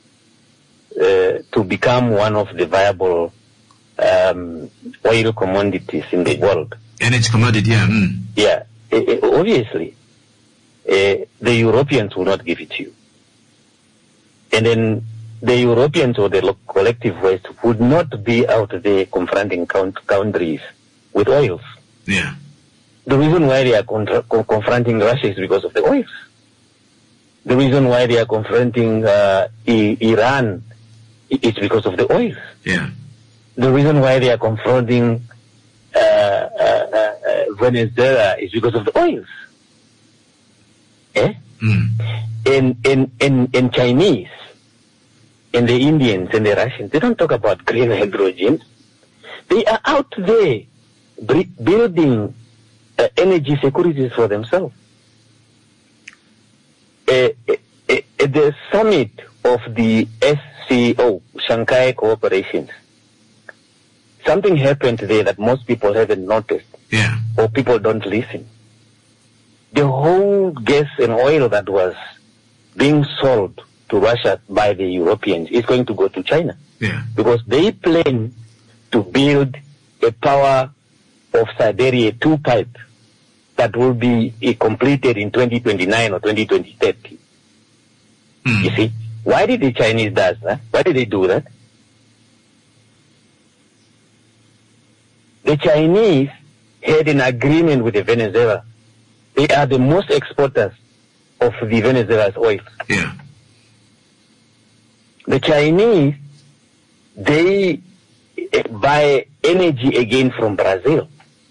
uh, to become one of the viable um, oil commodities in the world. Energy commodity, yeah. Mm. Yeah, uh, uh, obviously, uh, the Europeans will not give it to you. And then the Europeans or the collective West would not be out there confronting count- countries with oils. Yeah. The reason why they are contra- co- confronting Russia is because of the oils. The reason why they are confronting uh, I- Iran is because of the oils. Yeah. The reason why they are confronting uh, uh, uh, Venezuela is because of the oils. Eh? Mm. In, in, in, in Chinese, and the Indians and the Russians, they don't talk about green hydrogen. They are out there b- building uh, energy securities for themselves. Uh, uh, uh, at the summit of the S C O, Shanghai Cooperations, something happened there that most people haven't noticed. Yeah. Or people don't listen. The whole gas and oil that was being sold to Russia by the Europeans is going to go to China. Yeah. Because they plan to build a power of Siberia two pipe that will be uh, completed in twenty twenty-nine or twenty thirty. Mm. You see? Why did the Chinese do that? Why did they do that? The Chinese had an agreement with the Venezuela. They are the most exporters of the Venezuela's oil. Yeah. The Chinese, they uh, buy energy again from Brazil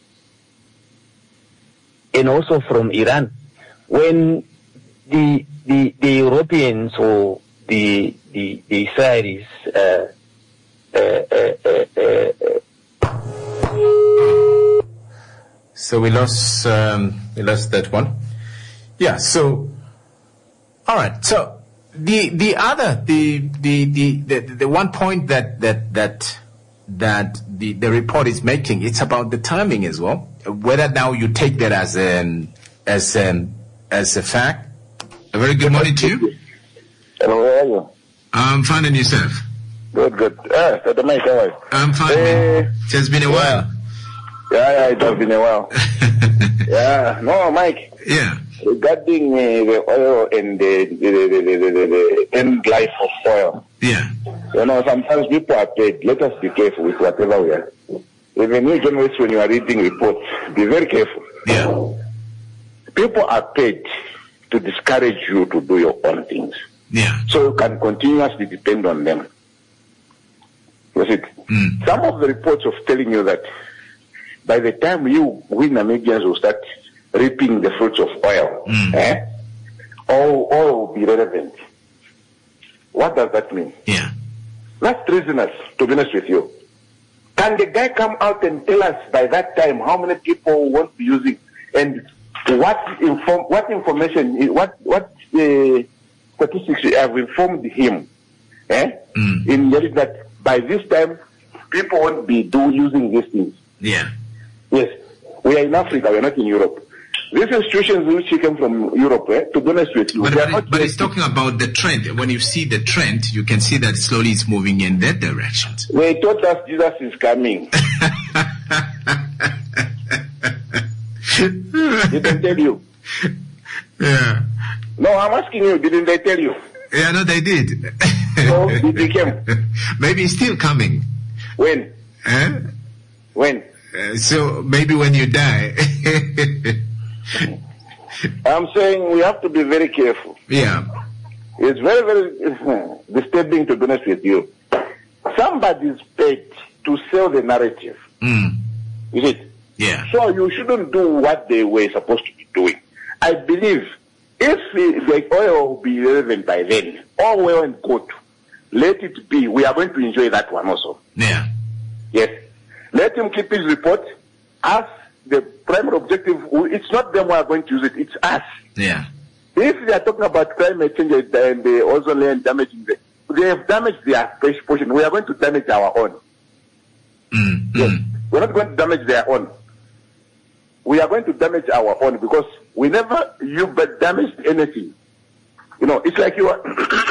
and also from Iran. When the the, the Europeans or the the, the Israelis uh, uh, uh, uh, uh, so we lost um, we lost that one. Yeah. So all right. So. The the other the the, the the the one point that that that that the the report is making, it's about the timing as well. Whether now you take that as an as an as a fact. A very good morning to you. Hello, how are you? I'm fine, and yourself? Good, good. Ah, the mic, how are you? I'm fine. Hey, man. It has been a yeah. while. Yeah, yeah, it has been a while. Yeah, no, Mike. Yeah. Regarding uh, the oil and the, the, the, the, the, the end life of oil. Yeah. You know, sometimes people are paid. Let us be careful with whatever we are. Even you journalists, when you are reading reports, be very careful. Yeah. People are paid to discourage you to do your own things. Yeah. So you can continuously depend on them. You see, mm. some of the reports of telling you that by the time you, we Namibians will start reaping the fruits of oil, mm. eh, all, all will be relevant. What does that mean? Yeah. That's treasonous, to be honest with you. Can the guy come out and tell us by that time how many people won't be using and what inform, what information, what what uh, statistics have informed him, eh? Mm. In getting that by this time people won't be do using these things. Yeah. Yes, we are in Africa. We are not in Europe. These institutions which came from Europe, eh, to be honest with you, but, they are but, not but it's talking about the trend. When you see the trend, you can see that slowly it's moving in that direction. They told us Jesus is coming. Didn't tell you? Yeah. No, I'm asking you. Didn't they tell you? Yeah, no, they did. So it became. Maybe it's still coming. When? Eh? When? Uh, so maybe when you die. I'm saying we have to be very careful. Yeah. It's very, very disturbing, to be honest with you. Somebody's paid to sell the narrative. Mm. Is it? Yeah. So you shouldn't do what they were supposed to be doing. I believe if the oil will be relevant by then, all well and good, let it be. We are going to enjoy that one also. Yeah. Yes. Let him keep his report. Us, the primary objective, it's not them who are going to use it, it's us. Yeah. If they are talking about climate change and the ozone layer damaging them, they have damaged their portion. We are going to damage our own. Mm. Yes. Mm. We're not going to damage their own. We are going to damage our own because we never you but damaged anything. You know, it's like you are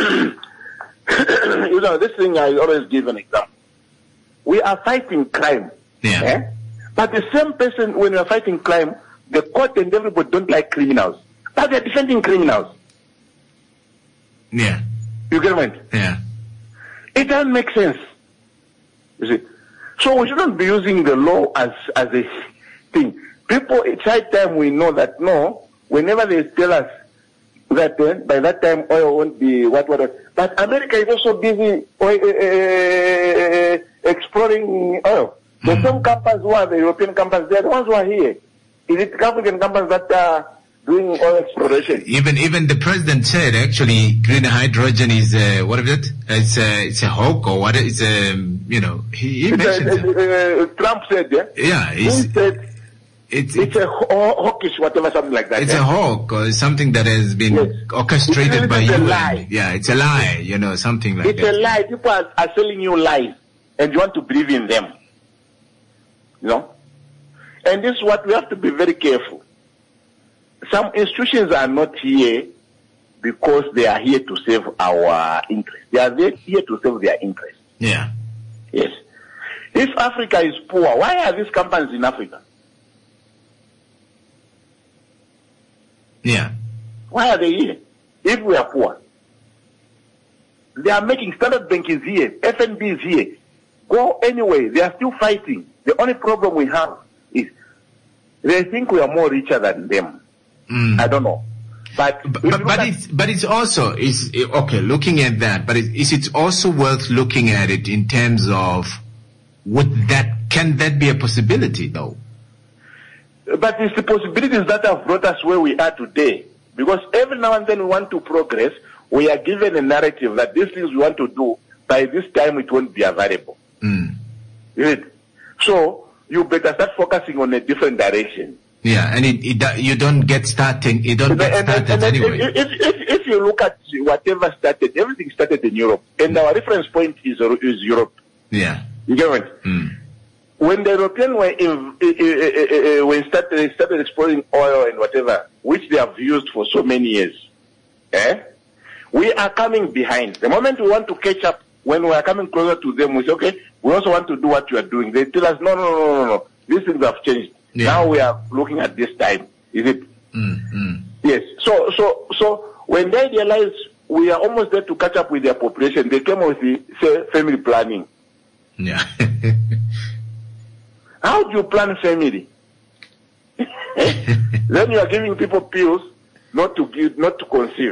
you know, this thing I always give an example. We are fighting crime. Yeah. Eh? But the same person, when we are fighting crime, the court and everybody don't like criminals. But they're defending criminals. Yeah. You get what I mean? Yeah. It doesn't make sense. You see? So we shouldn't be using the law as, as a thing. People, it's high time we know that no, whenever they tell us that uh, by that time oil won't be what, what, but America is also busy oil, uh, uh, exploring oil. The mm. same companies who are the European companies, they are the ones who are here. Is it African companies that are doing oil exploration? Even even the president said actually green hydrogen is uh, what is it? It's a it's a hawk or what? It's a you know he, he mentioned a, uh, uh, Trump said yeah. Yeah, he said it's it's a hawkish whatever something like that. It's yeah? a hawk or something that has been yes. orchestrated it's by you. A lie. Yeah, it's a lie. You know something like it's that. It's a lie. People are, are selling you lies, and you want to believe in them. You know, and this is what we have to be very careful. Some institutions are not here because they are here to save our interests. They are here to save their interests. Yeah. Yes. If Africa is poor, why are these companies in Africa? Yeah. Why are they here? If we are poor. They are making Standard Bank is here, F N B is here. Go anyway, they are still fighting. The only problem we have is they think we are more richer than them. Mm. I don't know. But but, but, but it's but it's also is okay looking at that. But it, is it also worth looking at it in terms of would that can that be a possibility though? But it's the possibilities that have brought us where we are today. Because every now and then we want to progress. We are given a narrative that these things we want to do by this time it won't be available. Mm. Right? So you better start focusing on a different direction. Yeah, and it, it you don't get starting. You don't get and, started and, and anyway. If, if, if you look at whatever started, everything started in Europe, and our reference point is is Europe. Yeah, you get it. Mm. When the Europeans were in, uh, uh, uh, when started they started exploring oil and whatever, which they have used for so many years, eh? We are coming behind. The moment we want to catch up, when we are coming closer to them, we say, okay, we also want to do what you are doing. They tell us, no, no, no, no, no. These things have changed. Yeah. Now we are looking at this time. Is it? Mm, mm. Yes. So, so, so when they realize we are almost there to catch up with their population. They came with the say, family planning. Yeah. How do you plan family? Then you are giving people pills not to give, not to conceive.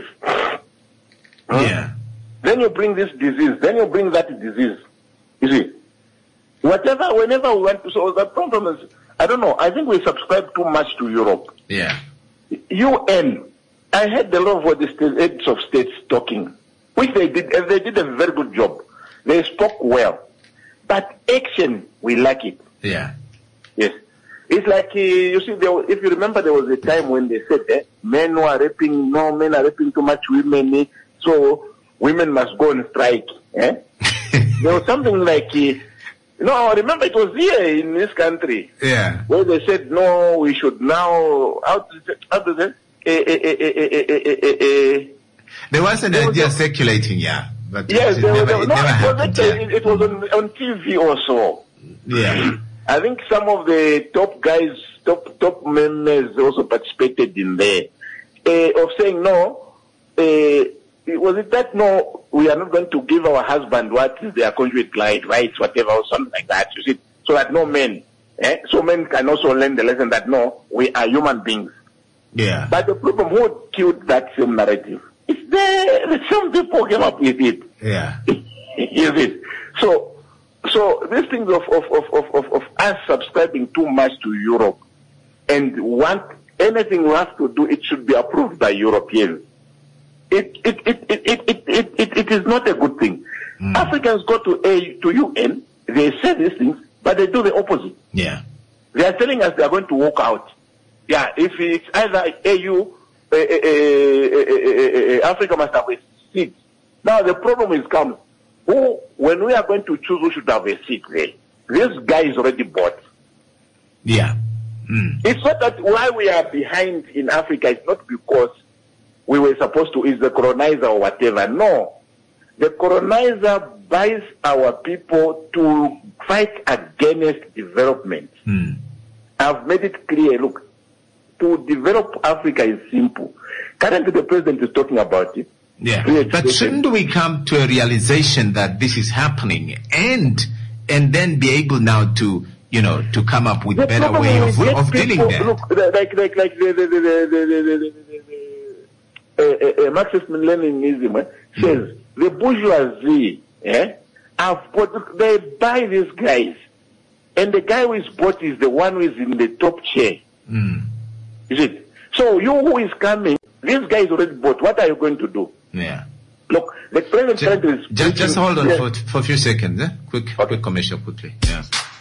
Yeah. Then you bring this disease. Then you bring that disease. You see, whatever, whenever we want to. So the problem is, I don't know. I think we subscribe too much to Europe. Yeah. U N. I heard a lot of the state, heads of states talking, which they did. They did a very good job. They spoke well, but action, we lack it. Yeah. Yes. It's like, uh, you see, there was, if you remember, there was a time when they said, eh, men who are raping, no, men are raping too much women, eh, so women must go on strike. Eh? There was something like, uh, no, remember it was here in this country. Yeah. Where they said, no, we should now, how to say, how to say, eh, eh, eh, eh, eh, eh, eh, eh. There was an There idea was a- circulating, yeah. But Yes, it there was, never, a- it no, never it was, happened. actually- Yeah. it was on, on T V also. Yeah. I think some of the top guys, top top members also participated in there, uh, of saying no. Uh, was it that no? We are not going to give our husband what is their conjugal right, rights, whatever, or something like that. You see, so that no men, eh? So men can also learn the lesson that no, we are human beings. Yeah. But the problem who killed that same narrative? It's there. Some people came up with it. Yeah. Is it? So, so these things of, of, of, of, of, of us subscribing too much to Europe and want anything we have to do, it should be approved by Europeans. It, it, it, it, it, it, it, it, it is not a good thing. Mm. Africans go to A, to U N, they say these things, but they do the opposite. Yeah. They are telling us they are going to walk out. Yeah, if it's either A U, uh, uh, uh, uh, Africa must have a seat. Now the problem is comes. Who, when we are going to choose who should have a seat there, this guy is already bought. Yeah. Mm. It's not that why we are behind in Africa, it's not because we were supposed to, is the colonizer or whatever. No. The colonizer buys our people to fight against development. Mm. I've made it clear, look, to develop Africa is simple. Currently the president is talking about it. Yeah. But shouldn't we come to a realization that this is happening and and then be able now to, you know, to come up with a The better problem way is of, get of dealing people- there? Look, like, like, like the, the, the, the, the, the, the, the, the uh, uh, Marxist-Leninism eh, says the bourgeoisie, eh, have bought, they buy these guys, and the guy who is bought is the one who is in the top chair. Mm. Is it? So you who is coming, this guy is already bought. What are you going to do? Yeah. Look, the president Just, is just, just hold on Yes. for, for a few seconds. Eh? Quick, quick commercial quickly. Yeah.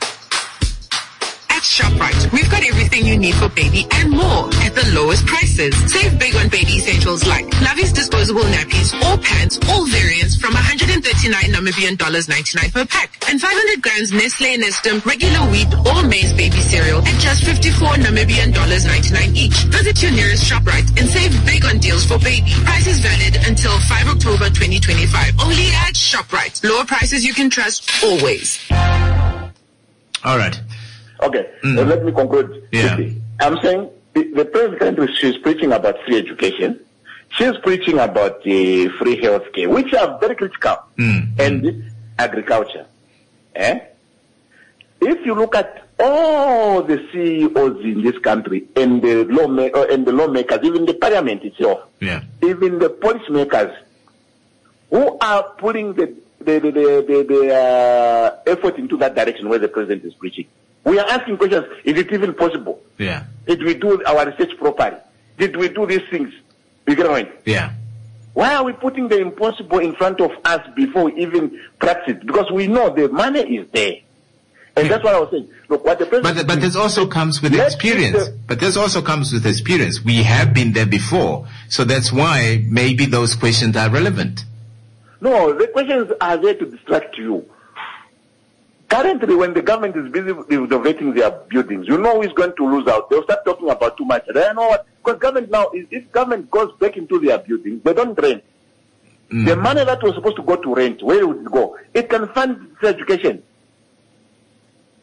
At ShopRite, we've got everything you need for baby and more at the lowest prices. Save big on baby essentials like Navi's disposable nappies or pads, all variants from one hundred thirty-nine Namibian dollars ninety-nine per pack, and five hundred grams Nestle Nestum regular wheat or maize baby cereal at just fifty-four Namibian dollars ninety-nine each. Visit your nearest ShopRite and save big on deals for baby. Prices valid until five October twenty twenty-five. Only at ShopRite. Lower prices you can trust always. All right. Okay, Mm. uh, let me conclude. Yeah. quickly. I'm saying the, the president, she's preaching about free education. She's preaching about uh, free health care, which are very critical, Mm. and agriculture. Eh? If you look at all the C E Os in this country and the lawma- uh, and the lawmakers, even the parliament itself, Yeah. even the policymakers, who are putting the the the, the, the, the uh, effort into that direction where the president is preaching. We are asking questions. Is it even possible? Yeah. Did we do our research properly? Did we do these things? You get my point? Yeah. Why are we putting the impossible in front of us before we even practice it? Because we know the money is there. And that's what I was saying. Look, what the president... But, but this also comes with Let's experience. keep the- But this also comes with experience. We have been there before. So that's why maybe those questions are relevant. No, the questions are there to distract you. Currently, when the government is busy renovating their buildings, you know who is going to lose out. They'll start talking about too much. They know what, because government now, if if government goes back into their buildings, they don't rent. Mm. The money that was supposed to go to rent, where would it go? It can fund education.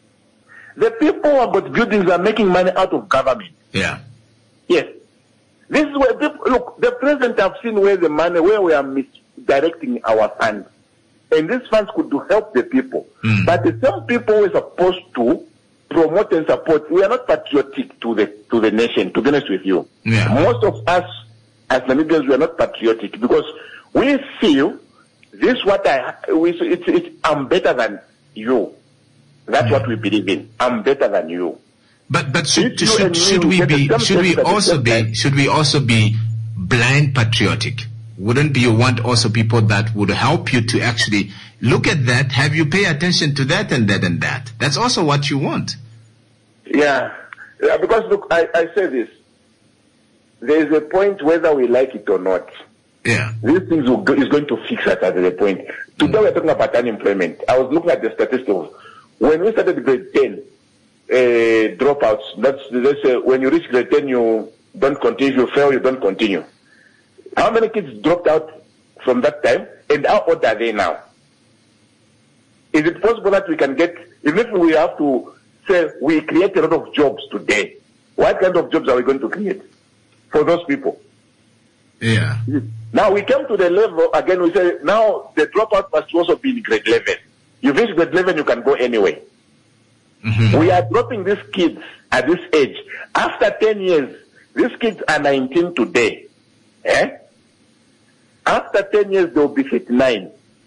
The people who have got buildings are making money out of government. Yeah. Yes. This is where people, look, the president have seen where the money, where we are misdirecting our funds. And these funds could do help the people. Mm. But the same people who are supposed to promote and support, we are not patriotic to the to the nation, to be honest with you. Yeah. Most of us as Namibians, we are not patriotic because we feel this what I, we, it's, it's, I'm better than you. That's yeah. what we believe in. I'm better than you. But but should should, should we be should we also be should we also be blind patriotic? Wouldn't you want also people that would help you to actually look at that, have you pay attention to that and that and that? That's also what you want. Yeah, yeah because look, I, I say this. There is a point whether we like it or not. Yeah. These things will go, is going to fix us at the point. Today we're talking about unemployment. I was looking at the statistics. When we started grade ten, uh, dropouts, that's, that's uh, when you reach grade ten, you don't continue. If you fail, you don't continue. How many kids dropped out from that time, and how old are they now? Is it possible that we can get, even if we have to say we create a lot of jobs today, what kind of jobs are we going to create for those people? Yeah. Now we come to the level, again we say, now the dropout must also be in grade eleven. You finish grade eleven, you can go anyway. Mm-hmm. We are dropping these kids at this age. After ten years, these kids are nineteen today. Eh? After ten years, they'll be fifty-nine.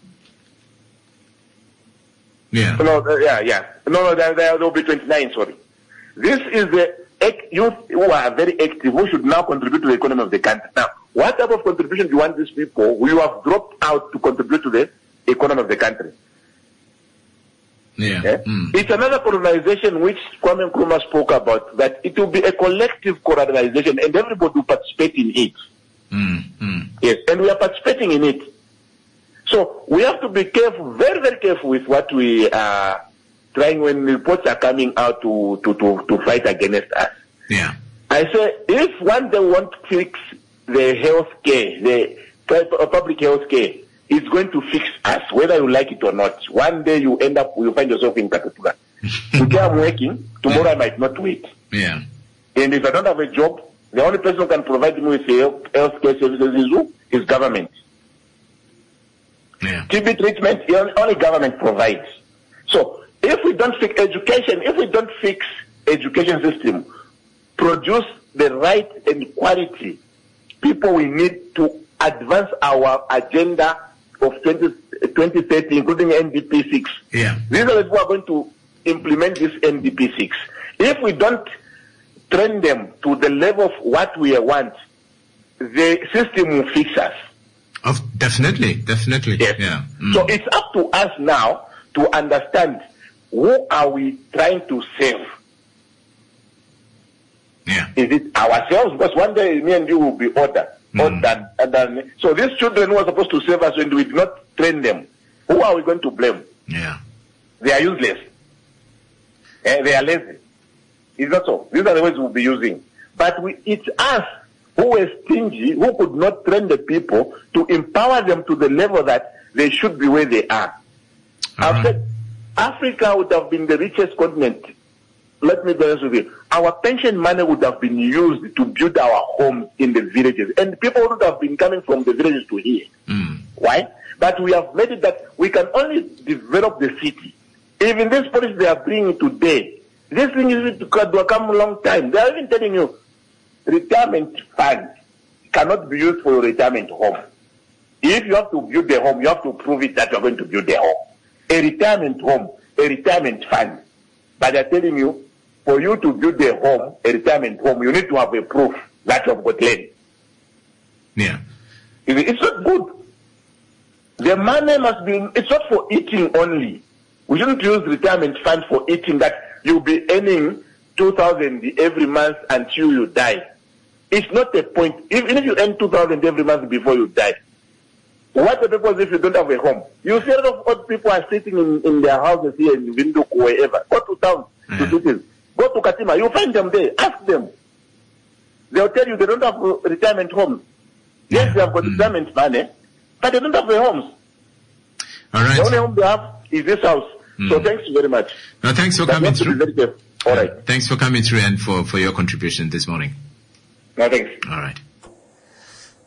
Yeah. No, uh, yeah, yeah. No, no, they, they'll be twenty-nine, sorry. This is the youth who are very active, who should now contribute to the economy of the country. Now, what type of contribution do you want these people who you have dropped out to contribute to the economy of the country? Yeah. Eh? Mm. It's another colonization which Kwame Nkrumah spoke about, that it will be a collective colonization and everybody will participate in it. Mm, mm. Yes, and we are participating in it. So we have to be careful, very, very careful with what we are trying when reports are coming out to, to, to, to fight against us. Yeah. I say, if one day we want to fix the health care, the public health care, it's going to fix us, whether you like it or not. One day you end up, you find yourself in Katutura. Today I'm working, tomorrow yeah. I might not wait. Yeah. And if I don't have a job, the only person who can provide me with health care services is who? Is government. Yeah. T B treatment, only government provides. So, if we don't fix education, if we don't fix education system, produce the right and quality people we need to advance our agenda of twenty thirty, including N D P six. Yeah. These are the people who are going to implement this N D P six. If we don't train them to the level of what we want, the system will fix us. Of definitely, definitely. Yes. Yeah. Mm. So it's up to us now to understand who are we trying to save. Yeah. Is it ourselves? Because one day me and you will be older. Mm. Than, than, so these children who are supposed to save us, when we do not train them, who are we going to blame? Yeah. They are useless. Eh, they are lazy. It's not so. These are the words we'll be using. But we, it's us who were stingy, who could not train the people to empower them to the level that they should be where they are. All I've right. said Africa would have been the richest continent. Let me be honest with you. Our pension money would have been used to build our homes in the villages. And people would have been coming from the villages to here. Mm. Why? But we have made it that we can only develop the city. Even this policy they are bringing today, this thing is to come a long time. They are even telling you, retirement fund cannot be used for your retirement home. If you have to build a home, you have to prove it that you are going to build a home. A retirement home, a retirement fund. But they are telling you, for you to build a home, a retirement home, you need to have a proof that you have got land. Yeah. It's not good. The money must be, it's not for eating only. We shouldn't use retirement fund for eating that you'll be earning two thousand every month until you die. It's not a point. Even if you earn two thousand every month before you die, what the purpose if you don't have a home? You see a lot of old people are sitting in, in their houses here in Windhoek or wherever. Go to town yeah. to do this. Go to Katima. You find them there. Ask them. They'll tell you they don't have retirement homes. Yes, Yeah. they have got Mm. retirement money, but they don't have the homes. All right. The only home they have is this house. Mm. So thanks very much. No, thanks for But coming you have to be through. very careful. All right. Thanks for coming through and for, for your contribution this morning. No, thanks. All right.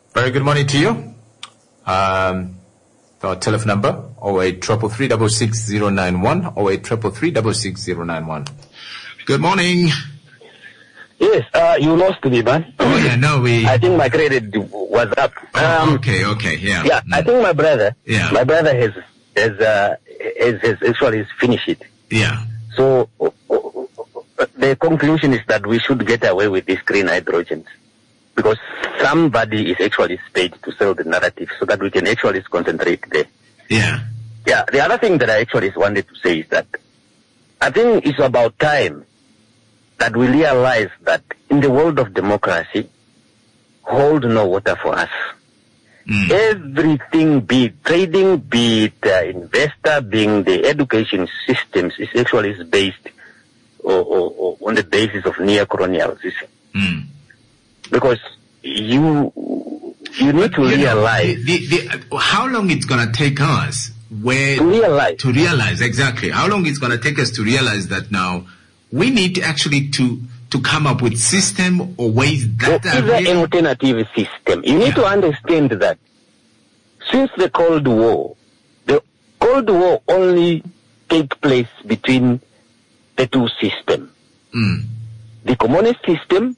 Very good morning to you. Um, our telephone number, oh eight three three three six six zero nine one, oh eight three three three six six zero nine one. Good morning. Yes, uh, you lost me, man. Oh, yeah, no, we... I think my credit was up. Oh, um, okay, okay, yeah. Yeah, mm. I think my brother, yeah. my brother has, has, uh, has, has actually finished it. Yeah. So, uh, uh, the conclusion is that we should get away with this green hydrogen. Because somebody is actually paid to sell the narrative so that we can actually concentrate there. Yeah. Yeah, the other thing that I actually wanted to say is that I think it's about time that we realize that in the world of democracy, hold no water for us. Mm. Everything, be it trading, be it uh, investor, being the education systems, is actually is based or, or, or on the basis of neo-colonialism. Mm. Because you you need to you realize know, the, the, the, how long it's going to take us where to realize to realize exactly how long it's going to take us to realize that now we need to actually to to come up with system or ways that so are is really... an alternative system. You need yeah. to understand that since the Cold War, the Cold War only take place between the two systems. Mm. The communist system,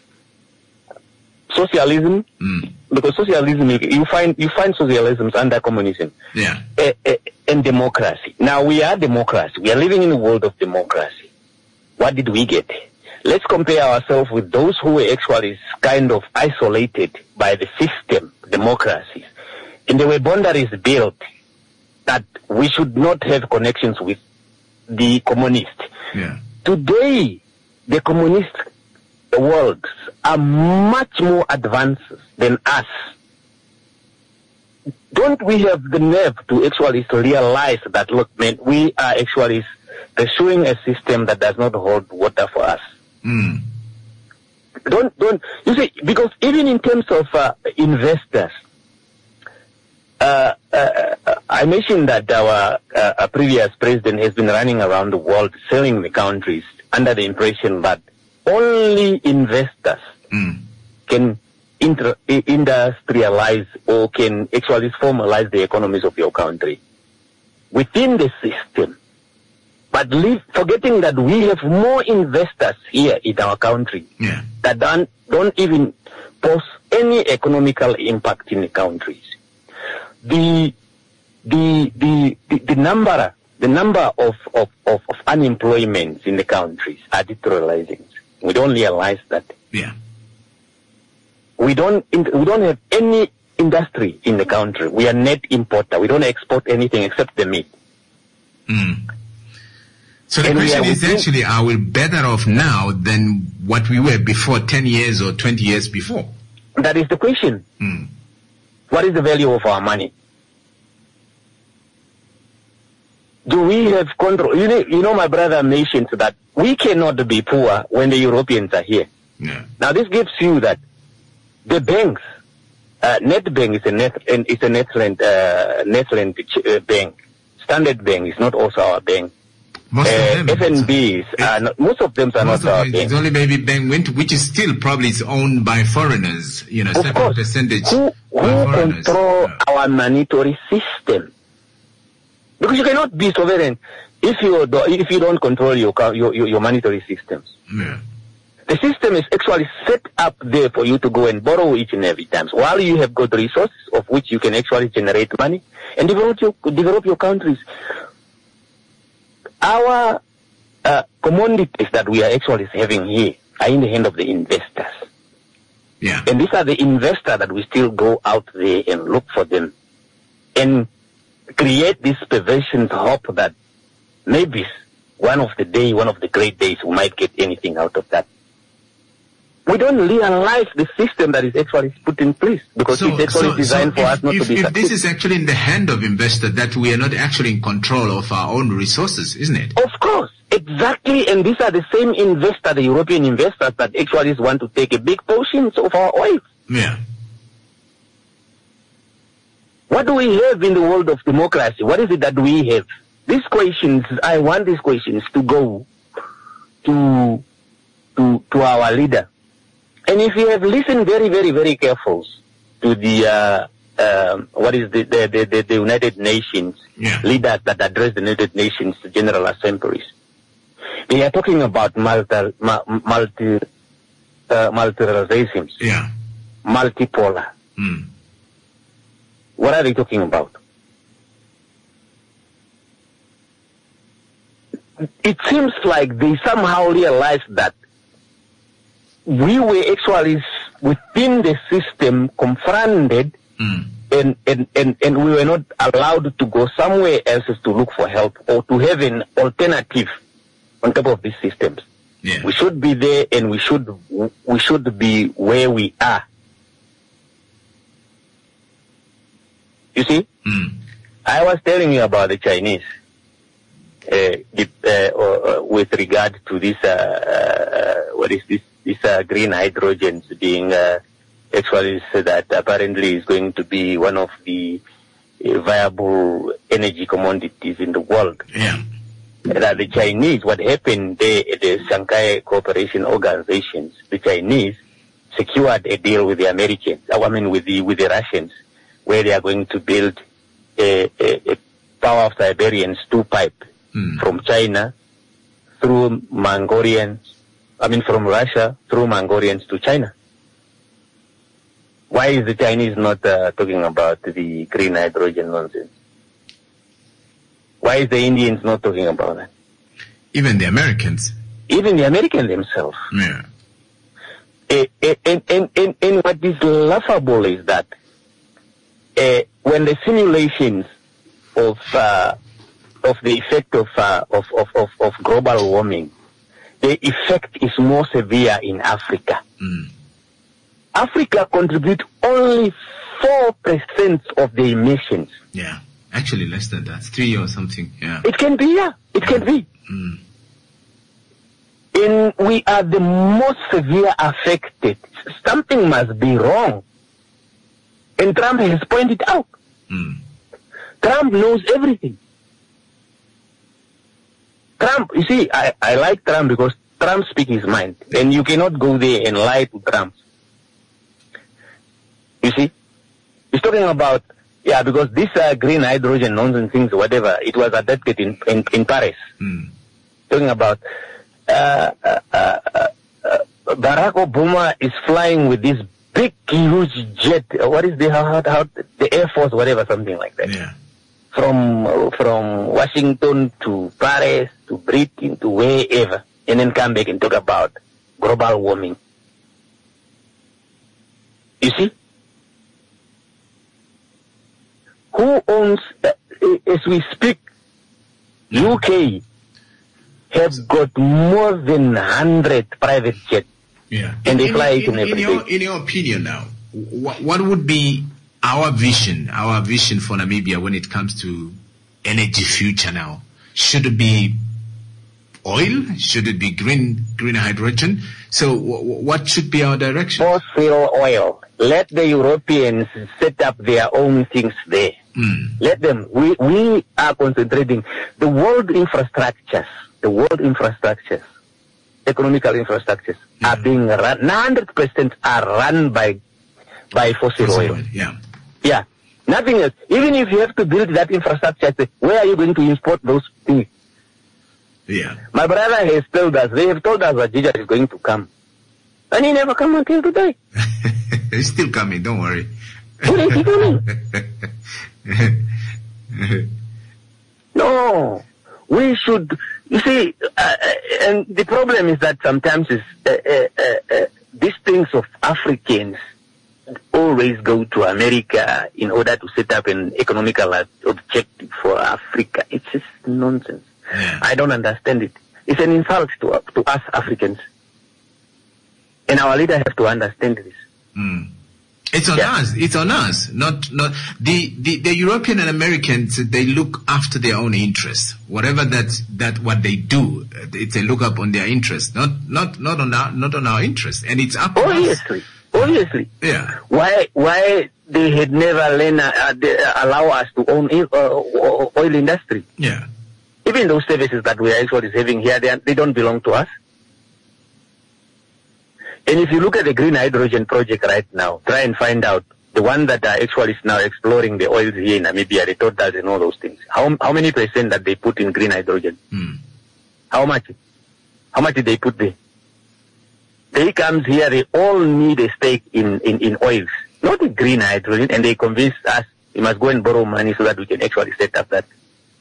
socialism, mm. because socialism, you find you find socialism under communism, yeah, uh, uh, and democracy. Now we are democracy. We are living in a world of democracy. What did we get? Let's compare ourselves with those who were actually kind of isolated by the system, democracies, and there were boundaries built that we should not have connections with the communists. Yeah. Today, the communist worlds are much more advanced than us. Don't we have the nerve to actually realize that, look, man, we are actually pursuing a system that does not hold water for us. Mm. Don't, don't, you see, because even in terms of uh, investors, uh, uh, I mentioned that our uh, previous president has been running around the world selling the countries under the impression that only investors mm. can inter- industrialize or can actually formalize the economies of your country within the system. But leave, forgetting that we have more investors here in our country yeah. that don't, don't even pose any economical impact in the countries. The the the the, the number the number of, of, of, of unemployment in the countries are deteriorating. We don't realize that. Yeah. We don't we don't have any industry in the country. We are net importer. We don't export anything except the meat. Mm. So the and question are, is actually, are we better off now than what we were before ten years or twenty years before? That is the question. Mm. What is the value of our money? Do we have control? You know, you know, my brother mentioned that we cannot be poor when the Europeans are here. Yeah. Now this gives you that the banks, uh, Netbank is a net, is a Netherlands, uh, Netherlands uh, bank. Standard Bank is not also our bank. Most uh, of them, F N Bs are not, most of them are most not of our them, bank. it's only maybe Bank, which is still probably is owned by foreigners. You know, of certain course. percentage Who, who by foreigners. control Yeah. our monetary system? Because you cannot be sovereign if you do, if you don't control your your your, your monetary systems. Yeah. The system is actually set up there for you to go and borrow each and every time. So while you have got resources of which you can actually generate money and develop your develop your countries. Our uh, commodities that we are actually having here are in the hand of the investors. Yeah. And these are the investors that we still go out there and look for them and create this perversion hope that maybe one of the day, one of the great days, we might get anything out of that. We don't realize the system that is actually put in place because So, it's actually so, designed so for if, us not if, to be if this successful. is actually in the hand of investors, that we are not actually in control of our own resources, isn't it? Of course, exactly, and these are the same investors, the European investors, that actually want to take a big portions of our oil. Yeah. What do we have in the world of democracy? What is it that we have? These questions, I want these questions to go to to to our leader. And if you have listened very, very, very careful, to the uh, um, what is the the, the, the, the United Nations yeah. leaders that address the United Nations General Assemblies. They are talking about multi multi uh, multilateralism, yeah, multipolar. Mm. What are they talking about? It seems like they somehow realized that we were actually within the system confronted, mm. and, and, and, and we were not allowed to go somewhere else to look for help or to have an alternative on top of these systems. Yeah. We should be there, and we should we should be where we are. You see, mm. I was telling you about the Chinese uh, the, uh, uh, with regard to this. Uh, uh, what is this? This uh, green hydrogen being uh, actually said that apparently is going to be one of the uh, viable energy commodities in the world. Yeah. That the Chinese, what happened there at the Shanghai Cooperation Organizations, the Chinese secured a deal with the Americans, I mean with the with the Russians, where they are going to build a, a, a power of Siberian two pipe mm. from China through Mongolians, I mean from Russia through Mongolians to China. Why is the Chinese not uh, talking about the green hydrogen nonsense? Why is the Indians not talking about that? Even the Americans. Even the Americans themselves. Yeah. Uh, and, and, and, and what is laughable is that uh, when the simulations of uh, of the effect of, uh, of, of, of, of global warming, the effect is more severe in Africa. Mm. Africa contributes only four percent of the emissions. Yeah. Actually, less than that, three or something. Yeah, it can be. Yeah, it can be. Mm. And we are the most severe affected. Something must be wrong, and Trump has pointed out. Mm. Trump knows everything. Trump, you see, I, I like Trump because Trump speaks his mind, and you cannot go there and lie to Trump. You see, he's talking about. Yeah, because this uh, green hydrogen nonsense things, whatever, it was adopted in, in, in Paris. Mm. Talking about uh, uh, uh, uh, Barack Obama is flying with this big, huge jet. What is the, how, how, the Air Force, whatever, something like that. Yeah. From, uh, from Washington to Paris to Britain to wherever, and then come back and talk about global warming. You see? Who owns, uh, as we speak, U K have got more than one hundred private jets. Yeah. And they in, fly in, it in, in, every in your, day. in your opinion now, what, what would be our vision, our vision for Namibia when it comes to energy future now? Should it be oil? Should it be green, green hydrogen? So w- w- what should be our direction? Fossil oil. Let the Europeans set up their own things there. Mm. Let them. We we are concentrating. The world infrastructures, the world infrastructures, economical infrastructures yeah. are being run. one hundred percent are run by by fossil, fossil oil. oil. Yeah. Yeah. Nothing else. Even if you have to build that infrastructure, where are you going to import those things? Yeah. My brother has told us, they have told us that Jesus is going to come. And he never come until today. He's still coming, don't worry. When is he coming? No. We should, you see, uh, and the problem is that sometimes is, uh, uh, uh, these things of Africans always go to America in order to set up an economical objective for Africa. It's just nonsense. Yeah. I don't understand it. It's an insult to, to us Africans. And our leaders have to understand this. Mm. It's on Yeah. us. It's on us. Not, not the, the, the European and Americans. They look after their own interests. Whatever that, that what they do, it's a look up on their interests. Not, not, not on our, not on our interests. And it's up to us. Obviously, obviously. Yeah. Why, why they had never learned, uh, they allow us to own uh, oil industry? Yeah. Even those services that we are actually having here, they, are, they don't belong to us. And if you look at the green hydrogen project right now, try and find out the one that are actually now exploring the oils here in Namibia, the totals and all those things, how how many percent that they put in green hydrogen? Mm. How much? How much did they put there? They comes here, they all need a stake in, in, in oils, not in green hydrogen, and they convince us we must go and borrow money so that we can actually set up that.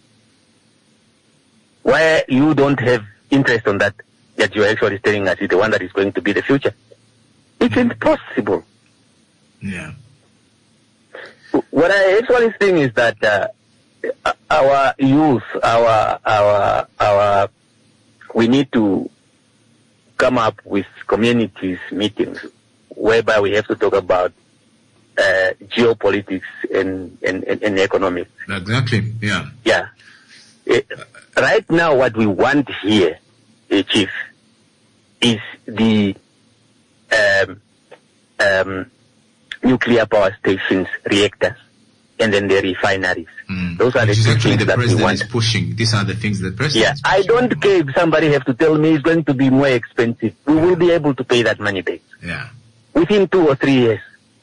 Why you don't have interest on that, that you're actually telling us is the one that is going to be the future? It's mm. impossible. Yeah. What I actually think is that uh, our youth, our, our, our, we need to come up with communities meetings whereby we have to talk about uh, geopolitics and, and, and, and economics. Exactly, yeah. Yeah. Uh, right now what we want here, uh, Chief, is the um, um, nuclear power stations, reactors, and then the refineries. Mm. Those are Which the is two actually things the that we president want. is pushing. These are the things the president Yeah, is I don't care if somebody have to tell me it's going to be more expensive. We will be able to pay that money back. Yeah. Within two or three years.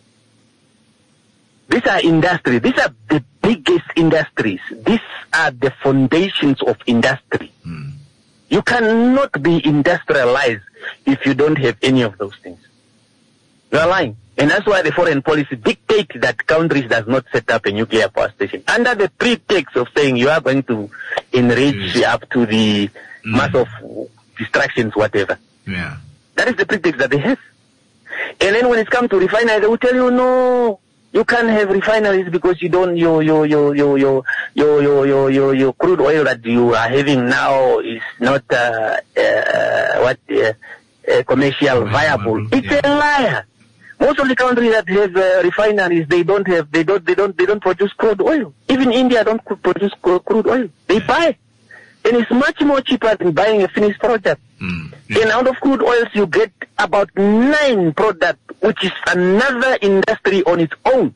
These are industries. These are the biggest industries. These are the foundations of industry. Mm. You cannot be industrialized if you don't have any of those things. You are lying. And that's why the foreign policy dictates that countries does not set up a nuclear power station under the pretext of saying you are going to enrich mm. up to the mm. mass of distractions, whatever. Yeah. That is the pretext that they have. And then when it comes to refineries, they will tell you, no, you can't have refineries because you don't, your, your, your, your, your, your, your, your, your, your crude oil that you are having now is not, uh, uh, what, uh, uh, commercial viable. It's yeah. a liar. Most of the countries that have uh, refineries, they don't have, they don't, they don't, they don't produce crude oil. Even India don't produce crude oil. They yeah. buy, and it's much more cheaper than buying a finished product. Mm. Yeah. And out of crude oils, you get about nine products, which is another industry on its own.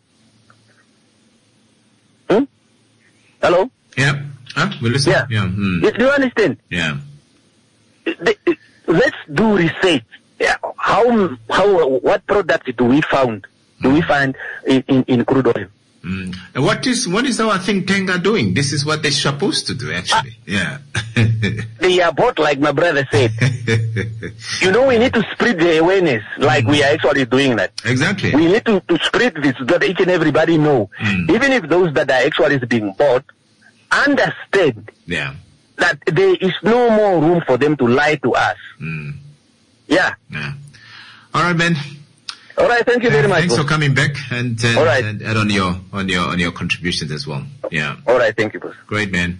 Hmm? Hello? Yeah. Huh? We listen. Yeah. Yeah. Mm. Do you understand? Yeah. The, let's do research. Yeah, how how what product do we found do we find in, in, in crude oil? Mm. And what is what is our think tank are doing? This is what they're supposed to do, actually. Uh, yeah. They are both, like my brother said. You know, we need to spread the awareness, like mm. we are actually doing that. Exactly. We need to, to spread this so that each and everybody know, mm. even if those that are actually being bought understand. Yeah. That there is no more room for them to lie to us. Mm. Yeah. Yeah. All right, Ben. All right. Thank you very uh, much. Thanks boss. for coming back and, uh, All right. and and on your on your on your contributions as well. Yeah. All right. Thank you, boss. Great, man.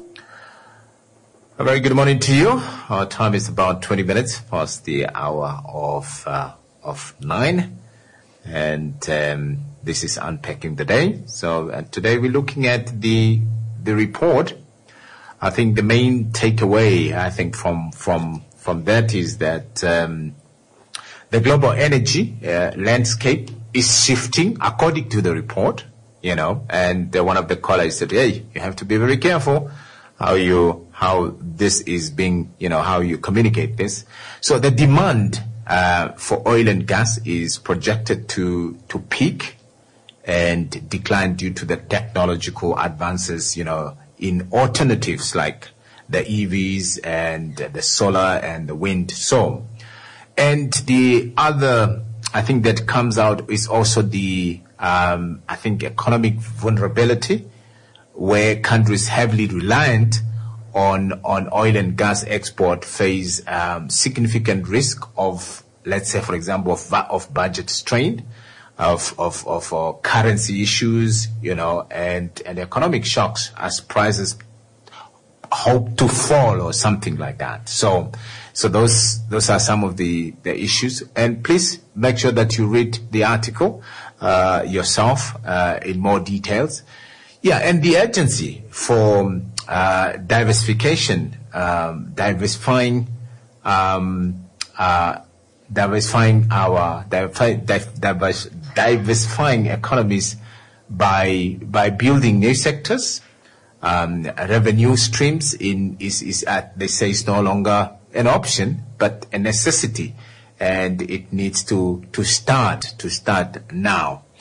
A very good morning to you. Our time is about twenty minutes past the hour of uh, of nine, and um, this is Unpacking the Day. So uh, today we're looking at the the report. I think the main takeaway, I think, from from from that is that um, the global energy uh, landscape is shifting according to the report. You know, and uh, one of the callers said, "Hey, you have to be very careful how you how this is being, you know, how you communicate this." So the demand uh, for oil and gas is projected to to peak and decline due to the technological advances, you know, in alternatives like the E Vs and the solar and the wind. So, and the other, I think, that comes out is also the, um, I think, economic vulnerability, where countries heavily reliant on on oil and gas export face um, significant risk of, let's say, for example, of, of budget strain, of of of uh, currency issues, you know, and and economic shocks as prices hope to fall or something like that. So, so those those are some of the the issues. And please make sure that you read the article uh, yourself uh, in more details. Yeah, and the urgency for uh, diversification, um, diversifying, um, uh, diversifying our diverse, diversifying economies by by building new sectors, um, revenue streams. In is is at, they say it's no longer an option but a necessity, and it needs to to start to start now.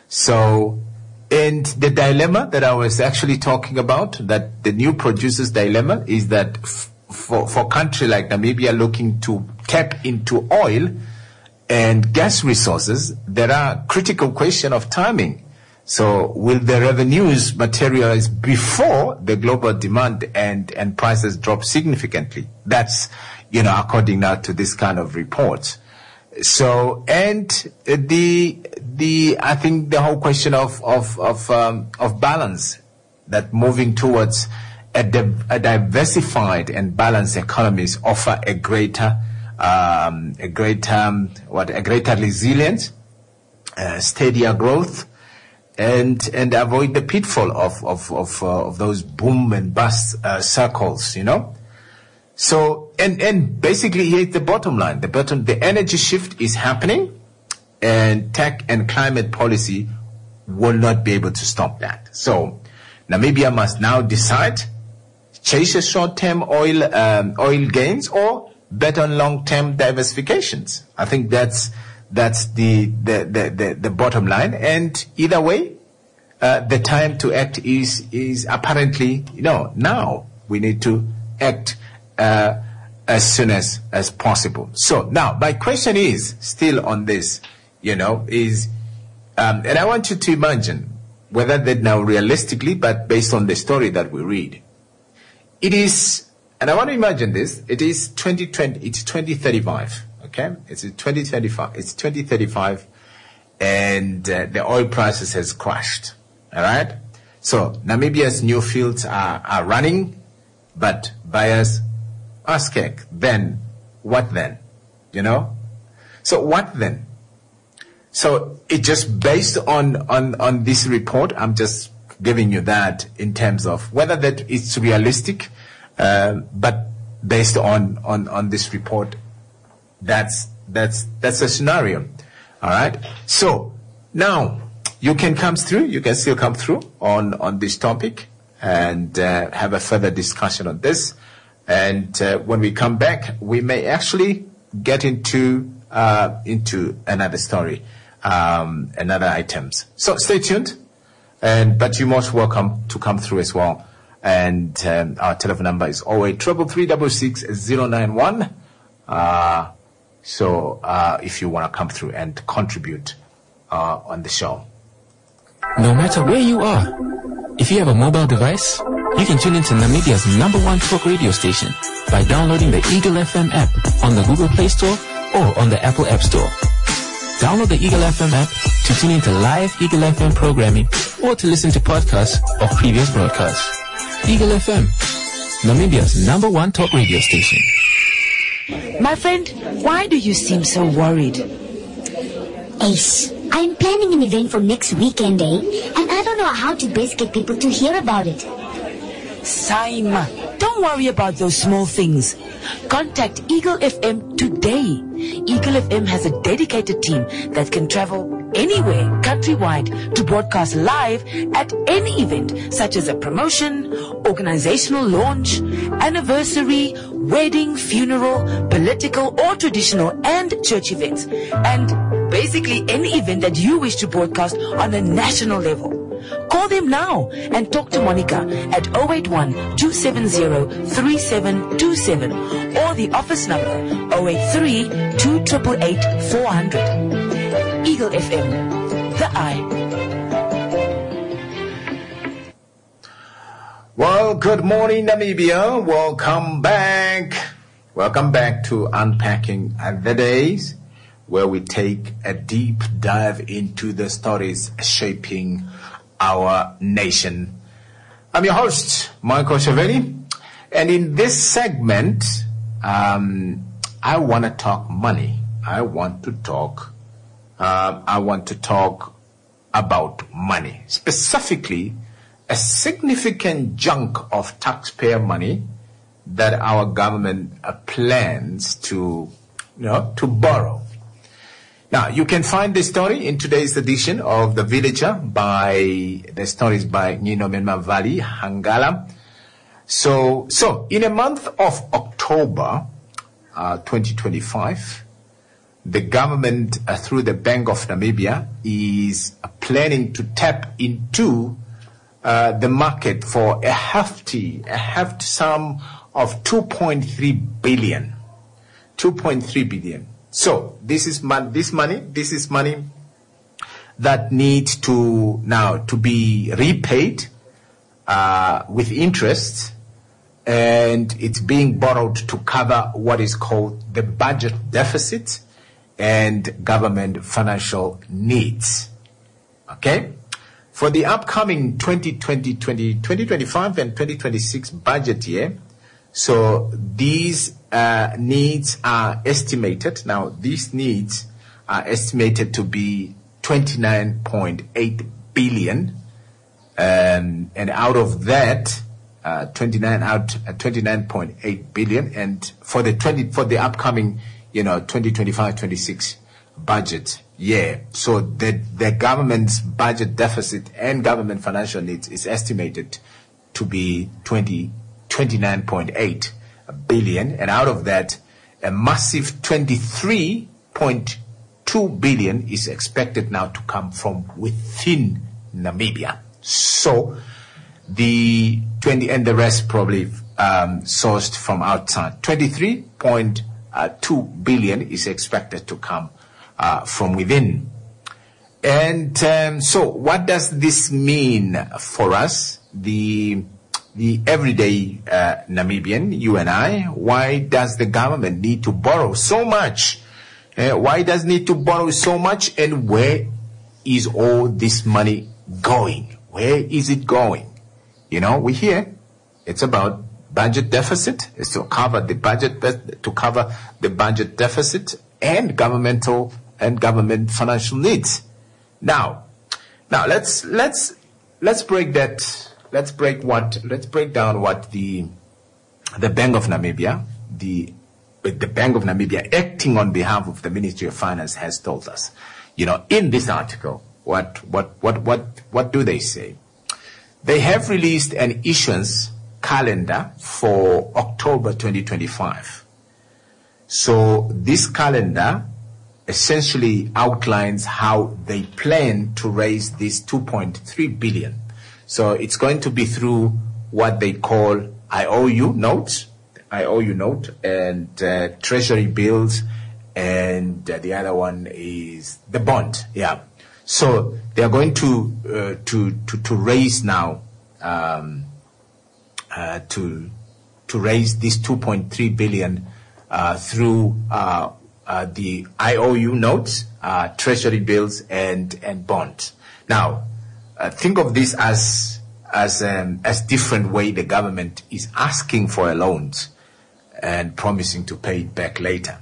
So, and the dilemma that I was actually talking about, that the new producers dilemma, is that f- for, for a country like Namibia looking to tap into oil and gas resources, there are critical question of timing. So will the revenues materialize before the global demand and, and prices drop significantly? That's, you know, according now to this kind of report. So, and the, the, I think the whole question of, of, of, um, of balance, that moving towards a, di- a diversified and balanced economies offer a greater, um, a greater, um, what, a greater resilience, uh, steadier growth, and, and avoid the pitfall of, of, of, uh, of those boom and bust, uh, circles, you know? So, and, and basically here's the bottom line. The bottom, the energy shift is happening, and tech and climate policy will not be able to stop that. So, Namibia must now decide, chase a short-term oil, um, oil gains or bet on long-term diversifications. I think that's, that's the, the, the, the, the bottom line. And either way, uh, the time to act is, is apparently, you know, now we need to act Uh, as soon as, as possible. So now my question is still on this, you know, is, um, and I want you to imagine whether that now realistically, but based on the story that we read, it is, and I want to imagine this, it is twenty twenty, it's twenty thirty-five, okay? It's twenty twenty-five, it's twenty thirty-five, and uh, the oil prices has crashed, all right? So Namibia's new fields are, are running, but buyers are scarce. Then, what then? You know? So what then? So it just based on, on, on this report, I'm just giving you that in terms of whether that it's realistic, uh, but based on, on, on this report, that's, that's, that's a scenario. All right. So now you can come through, you can still come through on, on this topic and, uh, have a further discussion on this. And uh, when we come back, we may actually get into uh, into another story, um, another items. So stay tuned, and but you're most welcome to come through as well. And um, our telephone number is oh eight three three six six six zero nine one. Uh, so uh, if you want to come through and contribute uh, on the show. No matter where you are, if you have a mobile device, you can tune into Namibia's number one talk radio station by downloading the Eagle F M app on the Google Play Store or on the Apple App Store. Download the Eagle F M app to tune into live Eagle F M programming or to listen to podcasts of previous broadcasts. Eagle F M, Namibia's number one talk radio station. My friend, why do you seem so worried? Ace, I'm planning an event for next weekend, eh? And I don't know how to best get people to hear about it. Saima, don't worry about those small things. Contact Eagle F M today. Eagle F M has a dedicated team that can travel anywhere countrywide to broadcast live at any event, such as a promotion, organizational launch, anniversary, wedding, funeral, political or traditional and church events, and basically any event that you wish to broadcast on a national level. Call them now and talk to Monica at oh eight one, two seven zero, three seven two seven or the office number oh eight three, two eight eight, eight, four hundred. Eagle F M, the eye. Well, good morning, Namibia. Welcome back. Welcome back to Unpacking the Days, where we take a deep dive into the stories shaping our nation. I'm your host, Michael Shaveli, and in this segment, um, I want to talk money. I want to talk. Uh, I want to talk about money, specifically a significant chunk of taxpayer money that our government uh, plans to, you know, to borrow. Now, you can find this story in today's edition of The Villager by, the stories by Nino Menmavali Hangala. So, so in a month of October, uh, twenty twenty-five, the government, uh, through the Bank of Namibia, is uh, planning to tap into uh, the market for a hefty, a hefty sum of two point three billion. two point three billion. So this is mon- this money, this is money that needs to now to be repaid uh, with interest, and it's being borrowed to cover what is called the budget deficit and government financial needs. Okay? For the upcoming twenty twenty, twenty twenty-five and twenty twenty-six budget year, so these uh, needs are estimated, now these needs are estimated to be twenty-nine point eight billion, um, and out of that, uh, twenty-nine out uh, twenty-nine point eight billion, and for the twenty for the upcoming, you know, twenty twenty-five twenty-six budget year, so the the government's budget deficit and government financial needs is estimated to be twenty twenty-nine point eight billion, and out of that, a massive twenty-three point two billion is expected now to come from within Namibia. So the twenty and the rest probably um, sourced from outside. twenty-three point two billion is expected to come uh, from within. And um, so what does this mean for us, the the everyday uh, Namibian, you and I? Why does the government need to borrow so much? Uh, why does it need to borrow so much, and where is all this money going? Where is it going? You know, we hear it's about budget deficit. It's to cover the budget, to cover the budget deficit and governmental and government financial needs. Now, now let's let's let's break that. Let's break what. Let's break down what the the Bank of Namibia, the the Bank of Namibia, acting on behalf of the Ministry of Finance, has told us. You know, in this article, what what what what what do they say? They have released an issuance calendar for October twenty twenty-five. So this calendar essentially outlines how they plan to raise this two point three billion. So it's going to be through what they call I O U notes, I O U note, and uh, treasury bills, and uh, the other one is the bond. Yeah. So they are going to uh, to, to to raise now um, uh, to to raise this two point three billion uh, through uh, uh, the I O U notes, uh, treasury bills, and and bonds. Now, uh, think of this as as um, as different way the government is asking for a loans and promising to pay it back later.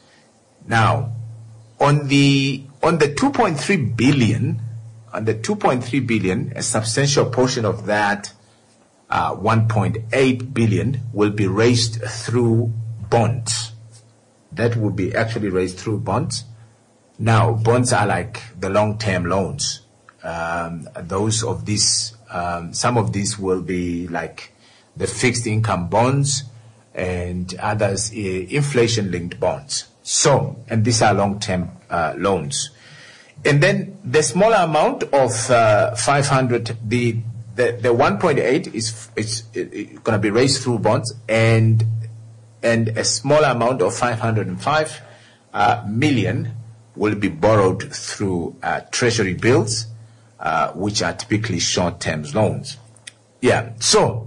Now, on the on the two point three billion, on the two point three billion, a substantial portion of that, uh, one point eight billion, will be raised through bonds. That will be actually raised through bonds. Now, bonds are like the long-term loans. Um, those of these, um, some of these will be like the fixed income bonds, and others uh, inflation-linked bonds. So, and these are long-term uh, loans. And then the smaller amount of uh, five hundred, the the, the one point eight is is going to be raised through bonds, and and a smaller amount of five hundred five uh, million will be borrowed through uh, treasury bills, uh, which are typically short-term loans. Yeah. So.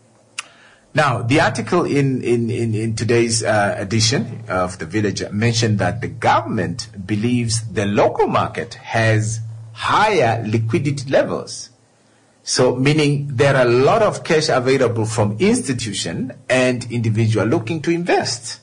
Now, the article in, in, in, in today's uh, edition of The Village mentioned that the government believes the local market has higher liquidity levels. So, meaning there are a lot of cash available from institution and individual looking to invest.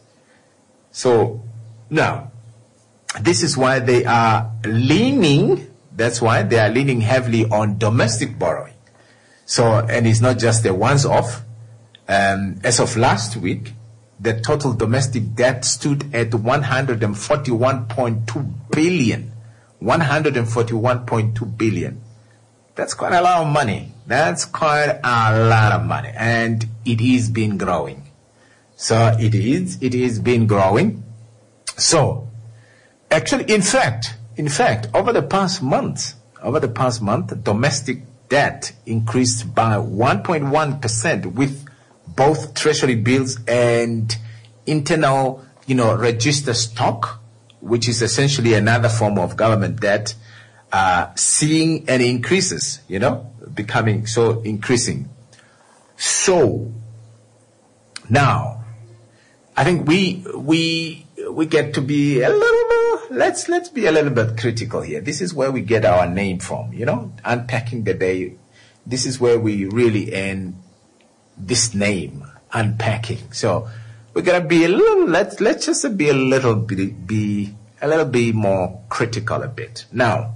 So, now, this is why they are leaning, that's why they are leaning heavily on domestic borrowing. So, and it's not just a once-off. Um, as of last week, the total domestic debt stood at one hundred forty-one point two billion. one hundred forty-one point two billion. That's quite a lot of money. That's quite a lot of money. And it is been growing. So it is, it is been growing. So, Actually, in fact, in fact, over the past month, over the past month, domestic debt increased by one point one percent with both treasury bills and internal, you know, register stock, which is essentially another form of government debt, uh, seeing any increases, you know, becoming so increasing. So now, I think we we we get to be a little bit, let's let's be a little bit critical here. This is where we get our name from, you know, unpacking the day. This is where we really earn this name, unpacking. So we're gonna be a little. Let's let's just be a little bit be a little bit more critical a bit now.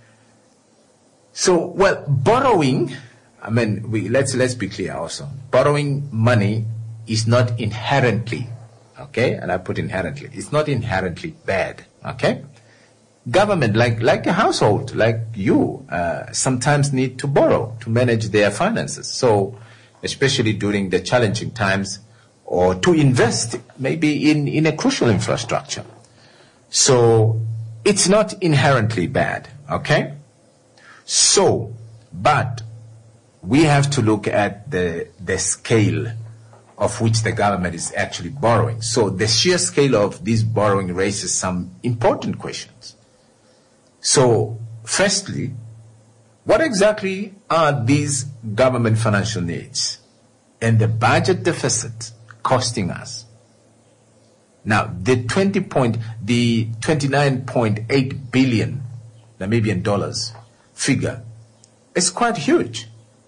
So well, borrowing. I mean, we let's let's be clear also. Borrowing money is not inherently, okay, and I put inherently. It's not inherently bad, okay. Government, like like a household, like you, uh, sometimes need to borrow to manage their finances. So, especially during the challenging times, or to invest maybe in, in a crucial infrastructure. So it's not inherently bad, okay? So, but we have to look at the, the scale of which the government is actually borrowing. So the sheer scale of this borrowing raises some important questions. So, firstly, what exactly are these government financial needs and the budget deficit costing us? Now, the twenty point, the twenty-nine point eight billion Namibian dollars figure is quite huge.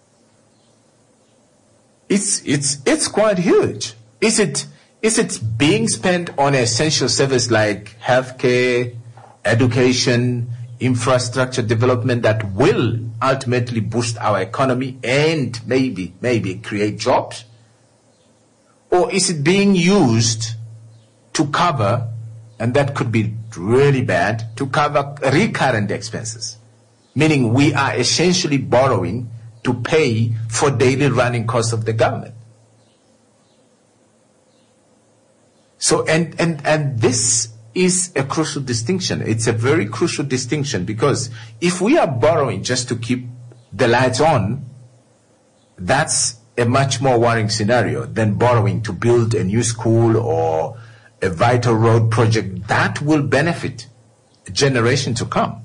It's it's it's quite huge. Is it is it being spent on essential service like healthcare, education, infrastructure development that will ultimately boost our economy and maybe maybe create jobs? Or is it being used to cover, and that could be really bad, to cover recurrent expenses? Meaning we are essentially borrowing to pay for daily running costs of the government. So, and, and, and this is a crucial distinction. It's a very crucial distinction, because if we are borrowing just to keep the lights on, that's a much more worrying scenario than borrowing to build a new school or a vital road project that will benefit a generation to come.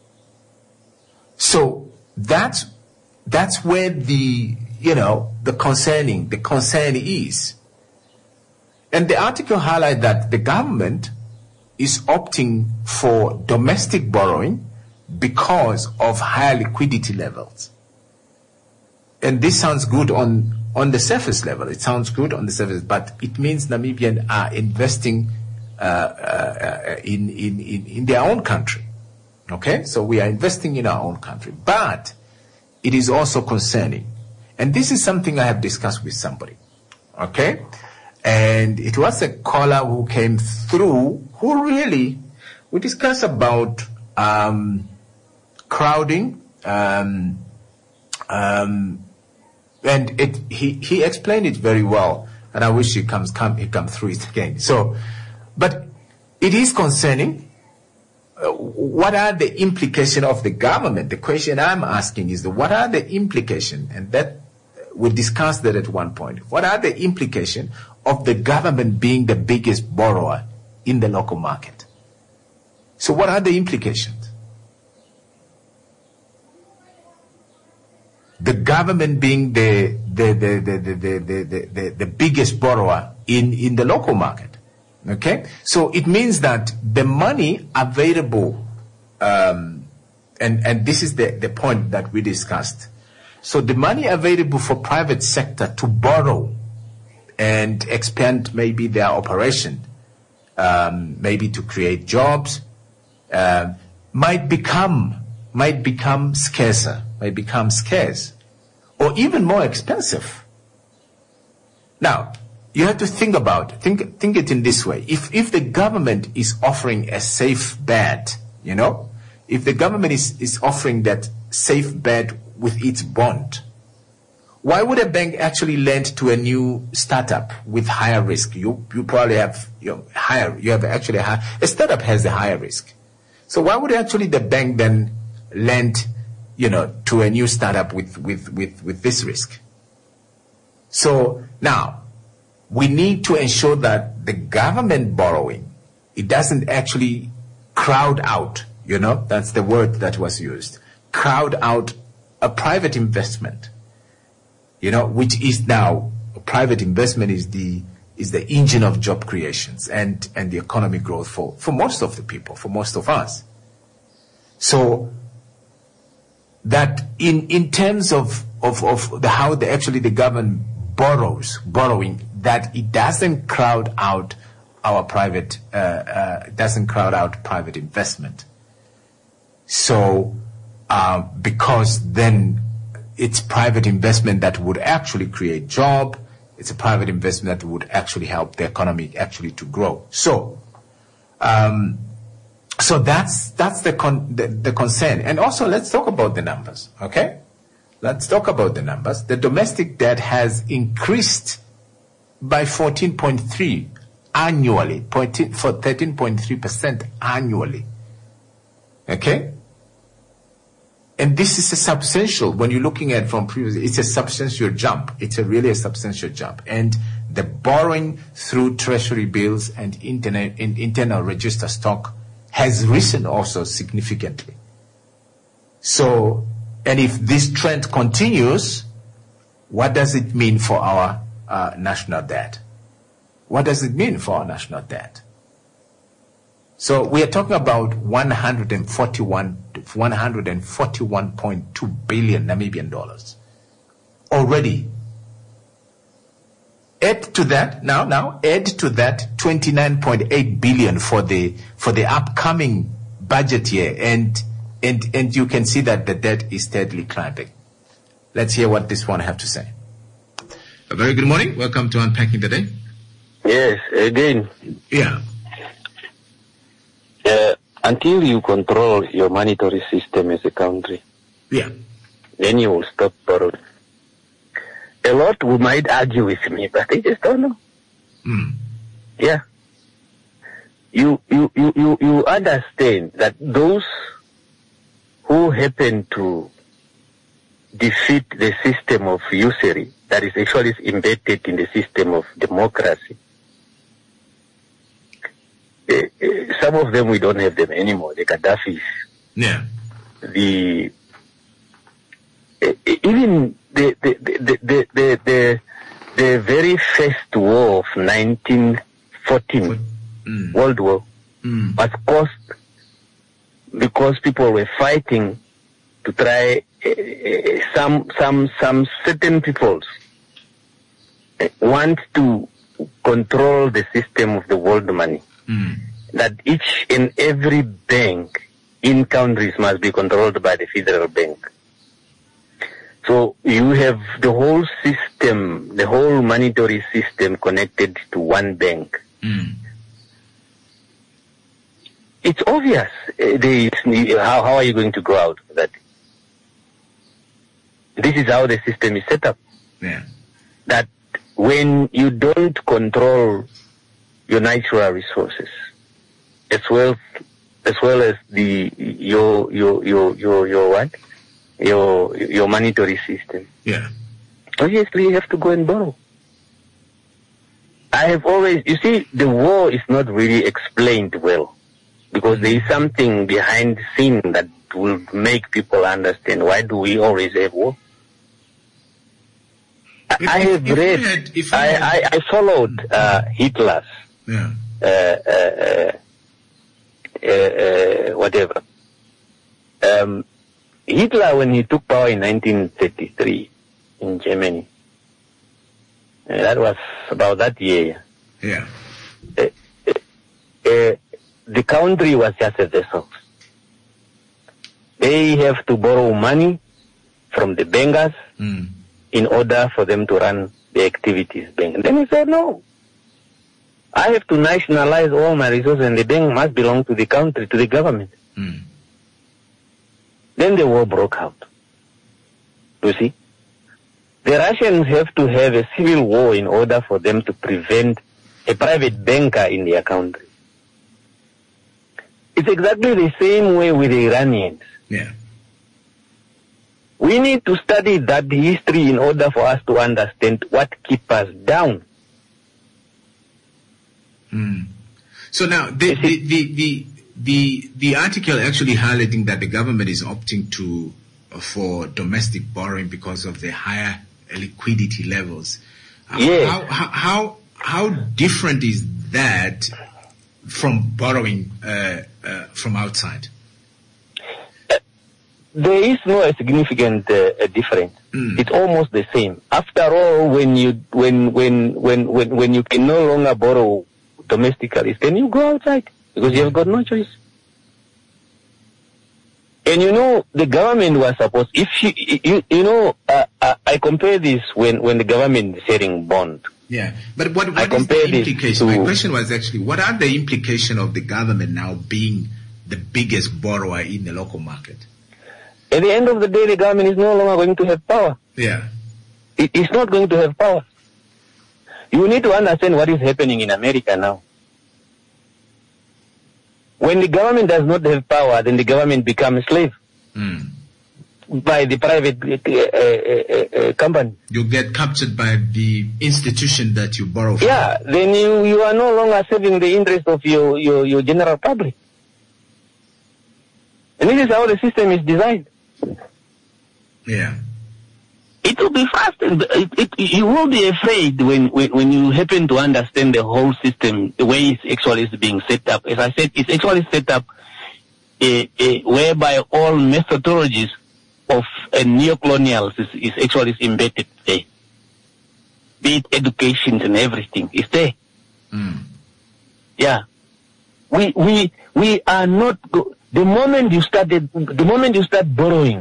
So that's, that's where the, you know, the concerning, the concern is. And the article highlights that the government is opting for domestic borrowing because of higher liquidity levels. And this sounds good on, on the surface level. It sounds good on the surface, but it means Namibians are investing uh, uh, in, in, in, in their own country. Okay? So we are investing in our own country. But it is also concerning. And this is something I have discussed with somebody. Okay? And it was a caller who came through who really, we discussed about um, crowding, um, um, and it, he, he explained it very well, and I wish he comes come he come through it again. So, but it is concerning. Uh, what are the implications of the government? The question I'm asking is, the, what are the implications? And that we discussed that at one point. What are the implications of the government being the biggest borrower in the local market? So what are the implications? The government being the the the the the the, the, the, the biggest borrower in, in the local market. Okay? So it means that the money available, um, and, and this is the, the point that we discussed. So the money available for private sector to borrow and expand maybe their operation, um, maybe to create jobs, uh, might become might become scarcer, might become scarce, or even more expensive. Now, you have to think about think think it in this way. If if the government is offering a safe bet, you know, if the government is, is offering that safe bet with its bond, why would a bank actually lend to a new startup with higher risk? You you probably have you know, higher. You have actually high, a startup has a higher risk. So why would actually the bank then lend, you know, to a new startup with with with with this risk? So now we need to ensure that the government borrowing, it doesn't actually crowd out. You know, that's the word that was used. Crowd out a private investment. You know, which is now private investment is the is the engine of job creations and, and the economic growth for, for most of the people, for most of us. So that in in terms of of, of the how the actually the government borrows borrowing, that it doesn't crowd out our private uh, uh, doesn't crowd out private investment. So uh, because then it's private investment that would actually create job. It's a private investment that would actually help the economy actually to grow. So, um, so that's that's the, con- the the concern. And also, let's talk about the numbers. Okay, let's talk about the numbers. The domestic debt has increased by fourteen point three annually, for thirteen point three percent annually. Okay. And this is a substantial, when you're looking at from previous, it's a substantial jump. It's a really a substantial jump. And the borrowing through treasury bills and internet, in internal register stock has risen also significantly. So, and if this trend continues, what does it mean for our uh, national debt? What does it mean for our national debt? So we are talking about one hundred forty-one, one hundred forty-one point two billion Namibian dollars already. Add to that now, now add to that twenty-nine point eight billion for the for the upcoming budget year, and and and you can see that the debt is steadily climbing. Let's hear what this one have to say. A very good morning. Welcome to Unpacking the Day. Yes, again. Yeah. Uh, until you control your monetary system as a country, yeah, then you will stop borrowing. A lot who might argue with me, but they just don't know. Mm. Yeah. You, you, you, you, you understand that those who happen to defeat the system of usury that is actually embedded in the system of democracy, Uh, uh, some of them we don't have them anymore. The Gaddafis, yeah. The uh, even the the the the the, the, the very first war of nineteen fourteen, mm. World War, mm. was caused because people were fighting to try uh, uh, some some some certain peoples uh, want to control the system of the world money. Mm. That each and every bank in countries must be controlled by the federal bank. So you have the whole system, the whole monetary system connected to one bank. Mm. It's obvious. Uh, they, how, how are you going to go out of that? This is how the system is set up. Yeah. That when you don't control your natural resources, as well as well as the your your your your your what your your monetary system. Yeah. Obviously, you have to go and borrow. I have always, you see, the war is not really explained well because there is something behind the scene that will make people understand why do we always have war. If, I have if read, had, if I, had, I, I followed uh, Hitler's, yeah. uh, uh, uh, uh, whatever. Um, Hitler, when he took power in nineteen thirty-three in Germany, uh, that was about that year. Yeah. Uh, uh, uh, the country was just a vessel. They have to borrow money from the bankers mm. in order for them to run the activities bank. And then he said, no. I have to nationalize all my resources and the bank must belong to the country, to the government. Mm. Then the war broke out. You see? the Russians have to have a civil war in order for them to prevent a private banker in their country. It's exactly the same way with the Iranians. Yeah. We need to study that history in order for us to understand what keeps us down. Mm. So now, the, the, the, the, the, the article actually highlighting that the government is opting to uh, for domestic borrowing because of the higher liquidity levels. Uh, yes. How, how, how, how different is that from borrowing uh, uh, from outside? Uh, there is no significant uh, difference. Mm. It's almost the same. After all, when you when when when when when you can no longer borrow domestically, then you go outside because you have got no choice. And you know, the government was supposed, if you, you, you know, uh, uh, I compare this when, when the government is selling bond. Yeah, but what, what is the implication? My question was actually, what are the implications of the government now being the biggest borrower in the local market? At the end of the day, the government is no longer going to have power. Yeah. It, it's not going to have power. You need to understand what is happening in America now. When the government does not have power, then the government becomes a slave mm. by the private uh, uh, uh, company. You get captured by the institution that you borrow from. Yeah, then you, you are no longer serving the interest of your, your, your general public. And this is how the system is designed. Yeah. It will be fast. It, it, you will be afraid when, when, when you happen to understand the whole system, the way it actually is being set up. As I said, it's actually set up uh, uh, whereby all methodologies of uh, neocolonials is, is actually embedded there. Be it education and everything, it's there. Mm. Yeah. We, we, we are not, go- the moment you started, the moment you start borrowing,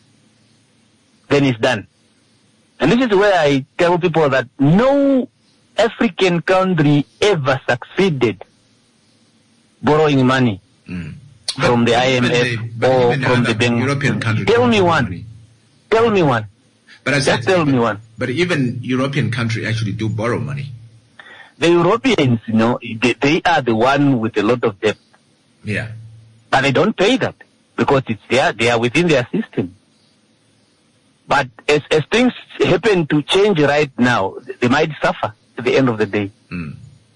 then it's done. And this is where I tell people that no African country ever succeeded borrowing money mm. from the I M F the, or from the bank. European countries. Tell me one. Money. Tell me one. But I said, Just tell even, me one. But even European countries actually do borrow money. The Europeans, you know, they, they are the one with a lot of debt. Yeah. But they don't pay that because it's there. They are within their system. But as, as things happen to change right now, they might suffer at the end of the day. Mm.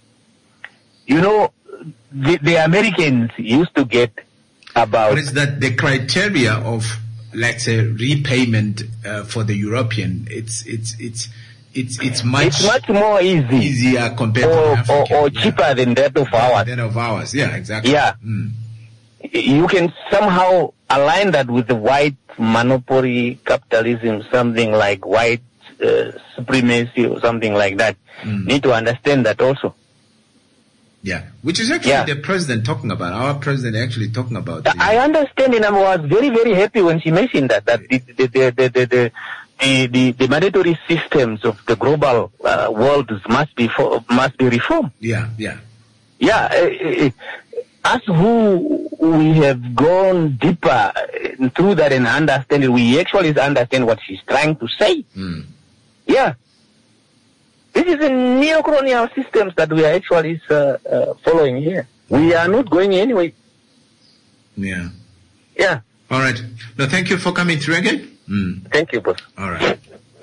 You know, the, the Americans used to get about... But it's that the criteria of, let's say, repayment uh, for the European, it's it's it's it's it's much, it's much more easy, easier compared or, to African, or, or yeah. cheaper than that of ours. Than of ours, yeah, exactly. Yeah. Mm. You can somehow align that with the white monopoly capitalism, something like white uh, supremacy or something like that. Mm. Need to understand that also. Yeah, which is actually yeah. the president talking about. Our president actually talking about. The, I understand, and I was very, very happy when she mentioned that that the the the the the, the, the, the, the mandatory systems of the global uh, world must be for, must be reformed. Yeah, yeah, yeah. Uh, uh, us who we have gone deeper through that and understand it, we actually understand what she's trying to say. Mm. Yeah. This is a neocolonial systems that we are actually uh, uh, following here. We are not going anyway. Yeah. Yeah. All right. No, thank you for coming through again. Mm. Thank you, boss. All right.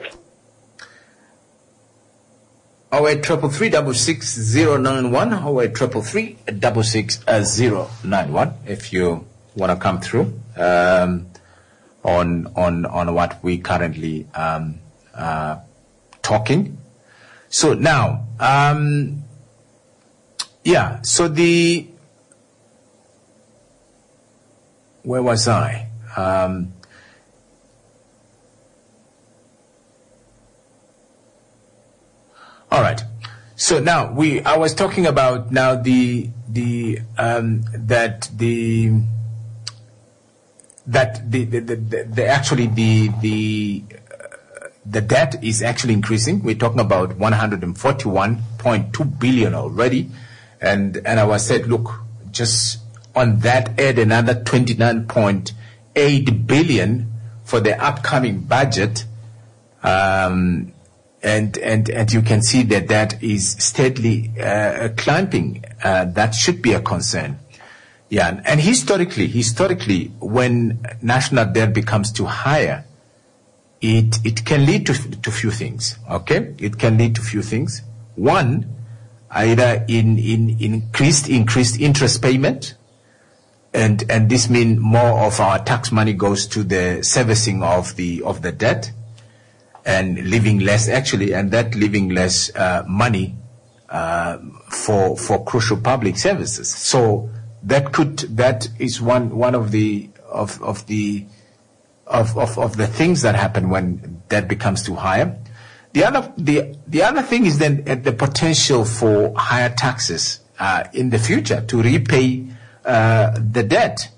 Oh eight triple three double six zero nine one. Oh eight triple three double six zero nine one. If you want to come through um, on on on what we currently um, uh, talking. So now, um, yeah. So the where was I? Um, All right. So now we, I was talking about now the, the, um, that the, that the, the, the, the, the actually the, the, uh, the debt is actually increasing. We're talking about one hundred forty-one point two billion already. And, and I was said, look, just on that add another twenty-nine point eight billion for the upcoming budget. Um, and, and, and you can see that that is steadily, uh, climbing. Uh, that should be a concern. Yeah. And historically, historically, when national debt becomes too high, it, it can lead to, to few things. Okay. It can lead to few things. One, either in, in increased, increased interest payment. And, and this means more of our tax money goes to the servicing of the, of the debt. And leaving less actually, and that leaving less uh, money uh, for for crucial public services. So that could that is one one of the of of the of of, of the things that happen when debt becomes too high. The other the the other thing is then uh, the potential for higher taxes uh, in the future to repay uh, the debt.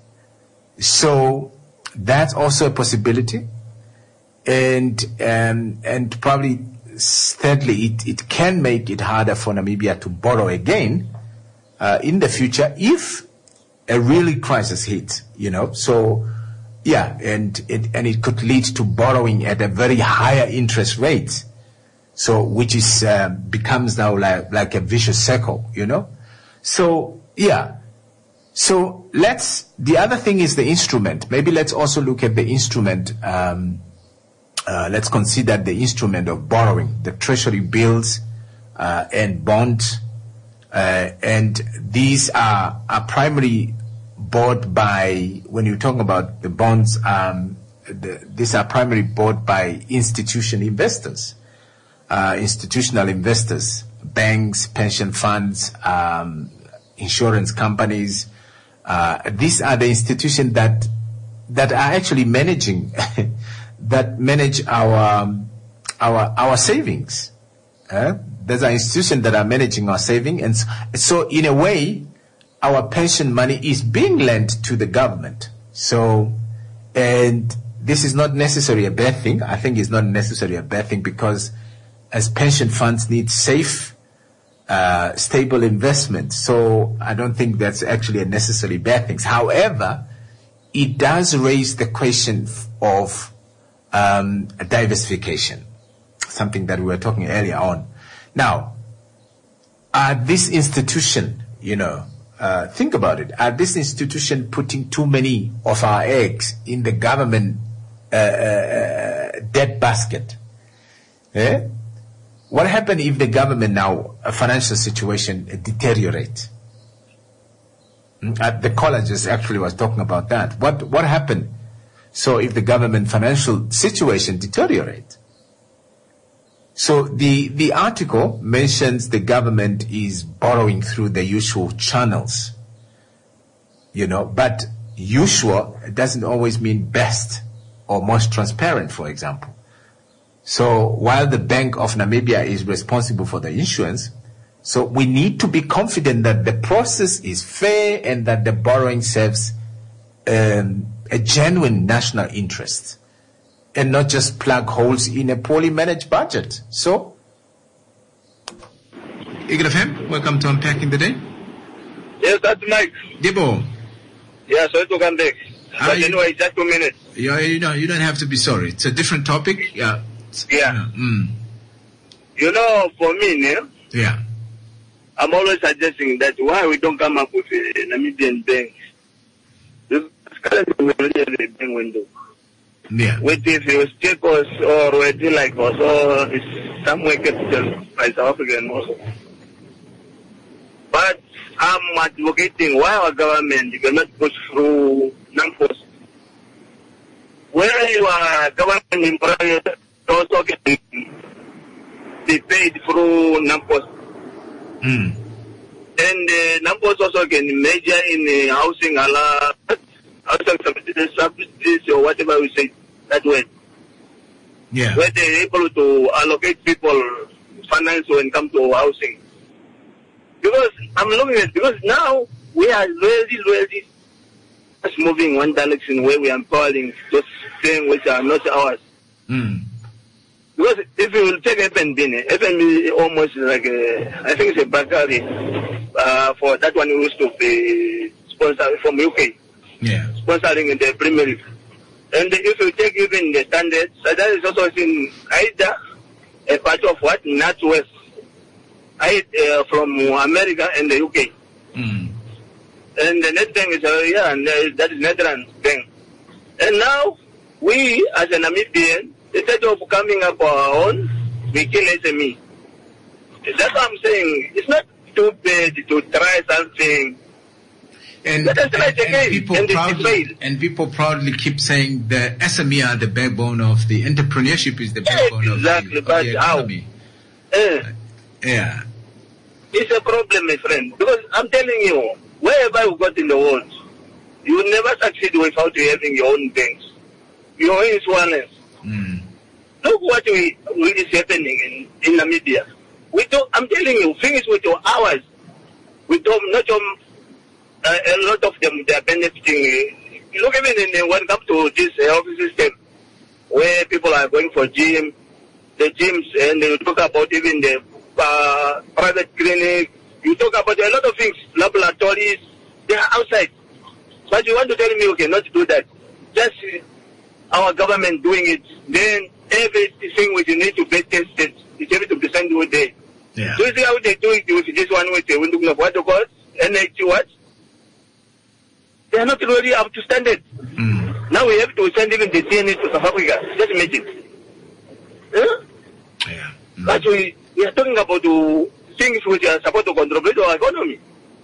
So that's also a possibility. And um, and probably thirdly, it, it can make it harder for Namibia to borrow again uh, in the future if a really crisis hits. You know, so yeah, and it and it could lead to borrowing at a very higher interest rate. So which is uh, becomes now like like a vicious circle. You know, so yeah. So let's. The other thing is the instrument. Maybe let's also look at the instrument. Um, Uh, let's consider the instrument of borrowing, the treasury bills uh, and bonds, uh, and these are, are primarily bought by, when you're talking about the bonds, um, the, these are primarily bought by institution investors, uh, institutional investors, banks, pension funds, um, insurance companies. Uh, these are the institutions that that are actually managing. that manage our um, our our savings. Uh, there's an institution that are managing our saving, and so, so in a way, our pension money is being lent to the government. So, and this is not necessarily a bad thing. I think it's not necessarily a bad thing because, as pension funds need safe, uh, stable investment. So I don't think that's actually a necessarily bad thing. However, it does raise the question of Um, diversification, something that we were talking earlier on. Now, are this institution, you know, uh, think about it, are this institution putting too many of our eggs in the government uh, uh, debt basket? Eh? What happened if the government now, a financial situation uh, deteriorates? Mm, uh, the colleges actually was talking about that. What what happened? So if the government financial situation deteriorates. So the, the article mentions the government is borrowing through the usual channels, you know, but usual doesn't always mean best or most transparent, for example. So while the Bank of Namibia is responsible for the issuance, so we need to be confident that the process is fair and that the borrowing serves um, a genuine national interest and not just plug holes in a poorly managed budget. So, Eagle F M, welcome to Unpacking the Day. Yes, that's Mike. Debo. Yeah, sorry to come back. Uh, but anyway, just two minutes. Yeah, you know, you don't have to be sorry. It's a different topic. Yeah. Yeah. Mm. You know, for me, yeah, yeah, I'm always suggesting that why we don't come up with a Namibian bank. Currently, we already have a bank window. Yeah. With if you stick us or with like us or it's somewhere capital by South African also. But I'm advocating why our government cannot push through NAMPOS. Where you are government employees also can be paid through NAMPOS. Mm. And uh, NAMPOS also can measure in uh, housing allowance. Outside subsidies or whatever we say that way. Yeah. Where they're able to allocate people finance when it comes to housing. Because I'm looking at because now we are really, really just moving one direction where we are empowering those things which are not ours. Mm. Because if you will take F N B, F N B almost like a, I think it's a Bakari uh, for that one who used to be sponsored from U K. Yeah. Sponsoring in the Premier League. And if you take even the standards, Sudan is also in either a part of what? Northwest. I, uh, from America and the U K. Mm. And the next thing is, uh, yeah, and, uh, that is Netherlands thing. And now, we as a Namibian, instead of coming up our own, we kill S M E. That's what I'm saying. It's not too bad to try something. And, Let us try and, again, and, people and proudly, and people proudly keep saying the S M E are the backbone of the entrepreneurship is the backbone exactly, of the, of the economy. Uh, yeah. It's a problem, my friend. Because I'm telling you, wherever you got in the world, you will never succeed without having your own things. Your own insurance. Mm. Look what we, what is happening in, in Namibia. We do, I'm telling you, things with your hours. We do not um, uh, a lot of them, they are benefiting. Look, even in, uh, when it comes to this health system, where people are going for gym, the gyms, and you talk about even the uh, private clinic, you talk about a lot of things, laboratories, they are outside. But you want to tell me, okay, not to do that. Just uh, our government doing it, then everything which you need to be tested, it's everything to be sent with there. Yeah. Do you see how they do it with this one with the window of what to call N H what? They are not really up to standard. Mm. Now we have to send even the D N A to South Africa. Just imagine. Huh? Yeah. Mm. But we, we are talking about the things which are supposed to contribute to our economy.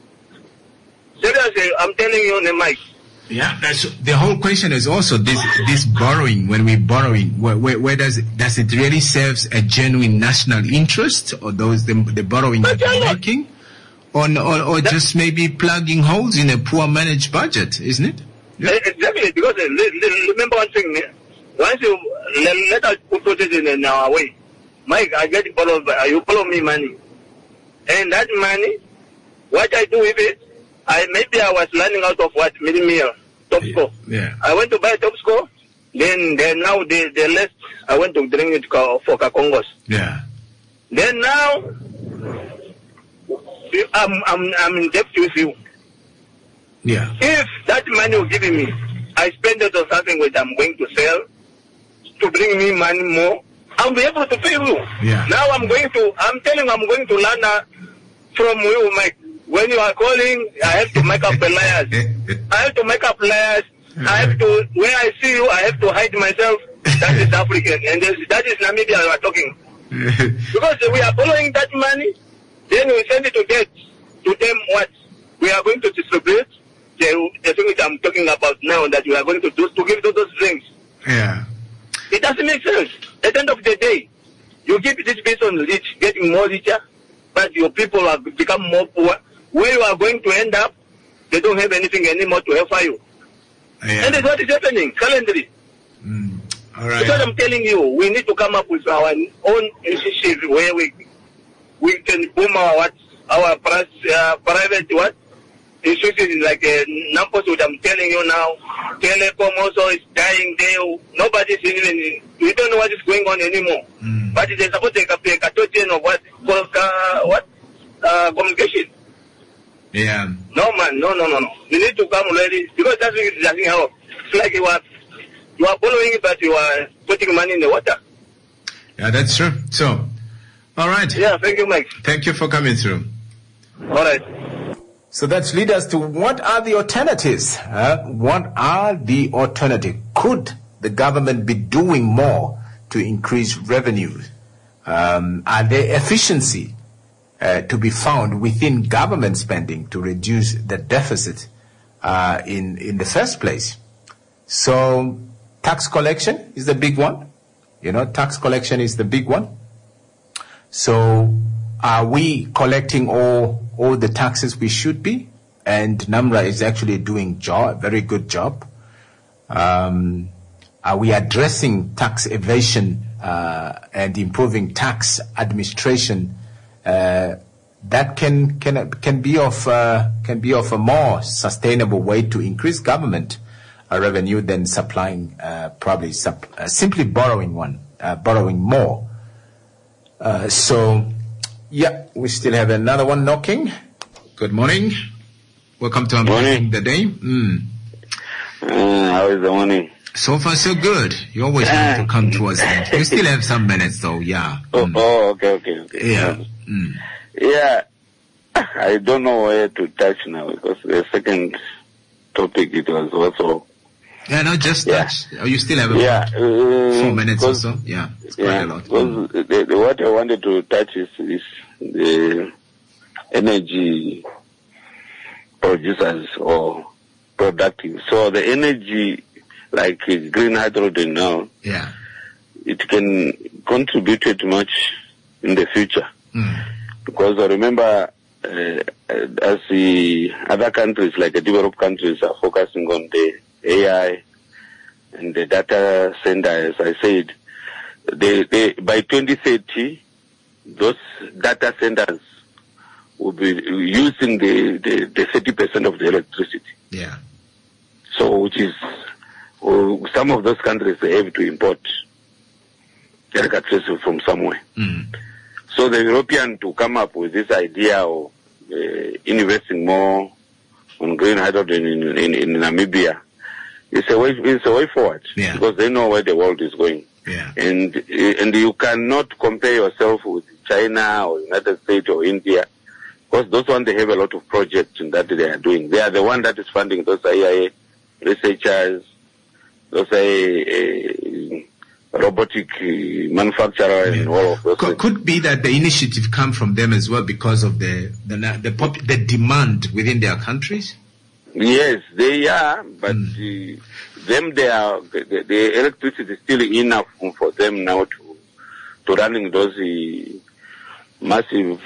Seriously, I'm telling you on the mic. Yeah, that's, the whole question is also this this borrowing. When we're borrowing, where, where, where does it, does it really serves a genuine national interest, or those the, the borrowing that we're making, or or, or just maybe plugging holes in a poor managed budget, isn't it? Yeah. Exactly, because uh, remember one thing. Once you let, let us put it in, in our way, Mike, I get borrowed, you follow me money, and that money, what I do with it. I maybe I was learning out of what mini meal top yeah. score. Yeah. I went to buy top score. Then then now they they left. I went to drink it for Kakongos. Yeah. Then now I'm I'm I'm in debt with you. Yeah. If that money you're giving me, I spend it on something which I'm going to sell to bring me money more, I'll be able to pay you. Yeah. Now I'm going to I'm telling you I'm going to learn uh, from you, Mike. When you are calling, I have to make up liars. I have to make up liars. I have to, when I see you, I have to hide myself. That is African. And that is Namibia we are talking. Because we are following that money, then we send it to them. To them what? We are going to distribute the, the thing which I'm talking about now that we are going to do, to give to those things. Yeah. It doesn't make sense. At the end of the day, you keep this person rich, getting more richer, but your people have become more poor. Where you are going to end up, they don't have anything anymore to offer you. Yeah. And that's what is happening currently. Mm. All right. Because I'm telling you, we need to come up with our own initiative where we we can boom our what our price, uh, private what institutions like uh, Nampos, which I'm telling you now. Telecom also is dying there. Nobody's even. We don't know what is going on anymore. Mm. But they're supposed to take a custodian of what uh, what uh, communication. Yeah. No man, no, no, no, no. You need to come already because that's what it doesn't help. It's like you are, you are following it, but you are putting money in the water. Yeah, that's true. So, all right. Yeah, thank you, Mike. Thank you for coming through. All right. So that leads us to what are the alternatives? Uh, what are the alternatives? Could the government be doing more to increase revenues? Um, are there efficiency? Uh, to be found within government spending to reduce the deficit uh, in in the first place. So tax collection is the big one. You know, tax collection is the big one. So are we collecting all all the taxes we should be? And NAMRA is actually doing job, a very good job. Um, are we addressing tax evasion uh, and improving tax administration? Uh, that can can can be of uh, can be of a more sustainable way to increase government uh, revenue than supplying uh, probably sup- uh, simply borrowing one uh, borrowing more. Uh, so, yeah, we still have another one knocking. Good morning. Welcome to Unpacking the Day. Mm. Uh, how is the morning? So far, so good. You always want to come towards it. You still have some minutes, though. Yeah. Oh, Mm. oh okay, okay, okay. Yeah. Mm. Yeah. I don't know where to touch now because the second topic it was also. Yeah, no, just Yeah. touch. Oh, you still have about Yeah. Uh, four minutes or because- so. Yeah, it's quite Yeah, a lot. because the, the, what I wanted to touch is, is the energy producers or productive. So the energy, like uh, green hydrogen now, Yeah. it can contribute it much in the future. Mm. Because I remember uh, as the other countries, like the developed countries, are focusing on the A I and the data center, as I said, they, they, by twenty thirty, those data centers will be using the, the, the thirty percent of the electricity. Yeah. So, which is, uh, some of those countries, they have to import electricity from somewhere. Mm. So the European to come up with this idea of uh, investing more on green hydrogen in, in, in Namibia, it's a way, it's a way forward. Yeah. Because they know where the world is going. Yeah. And, and you cannot compare yourself with China or United States or India, because those ones, they have a lot of projects that they are doing. They are the one that is funding those I I A researchers, those uh, uh, robotic uh, manufacturers and all of those Could, could be that the initiative come from them as well because of the the the, pop, the demand within their countries. Yes, they are, but mm. uh, them, they are, the, the electricity is still enough for them now to, to running those uh, massive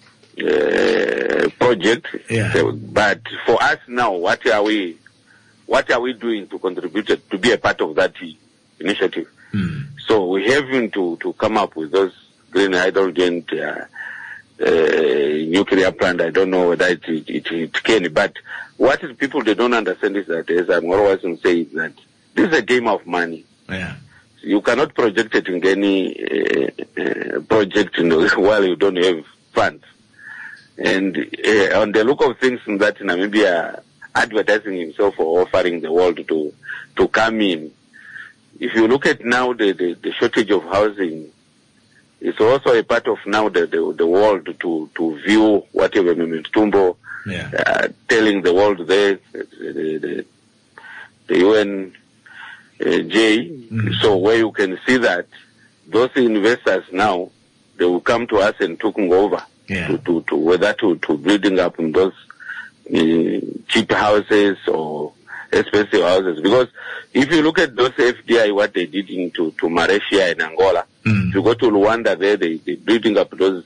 uh, projects. Yeah. So, but for us now, what are we, what are we doing to contribute to be a part of that initiative? Mm. So we having to, to come up with those green hydrogen uh, uh, nuclear plant. I don't know whether it, it, it, it can, but what is people they don't understand is that, as I'm always going to say, is that this is a game of money. Yeah. You cannot project it in any uh, uh, project, you know, while you don't have funds. And uh, on the look of things, in that Namibia advertising himself or offering the world to to come in. If you look at now the, the, the shortage of housing, it's also a part of now the the, the world to to view whatever Tumbo yeah. uh, telling the world there, the, the, the U N uh, J. Mm. So where you can see that those investors now, they will come to us and taking over yeah. to, to, to whether to, to building up in those uh, cheap houses or expensive houses. Because if you look at those F D I, what they did into to Malaysia and Angola, mm. if you go to Rwanda there, they, they building up those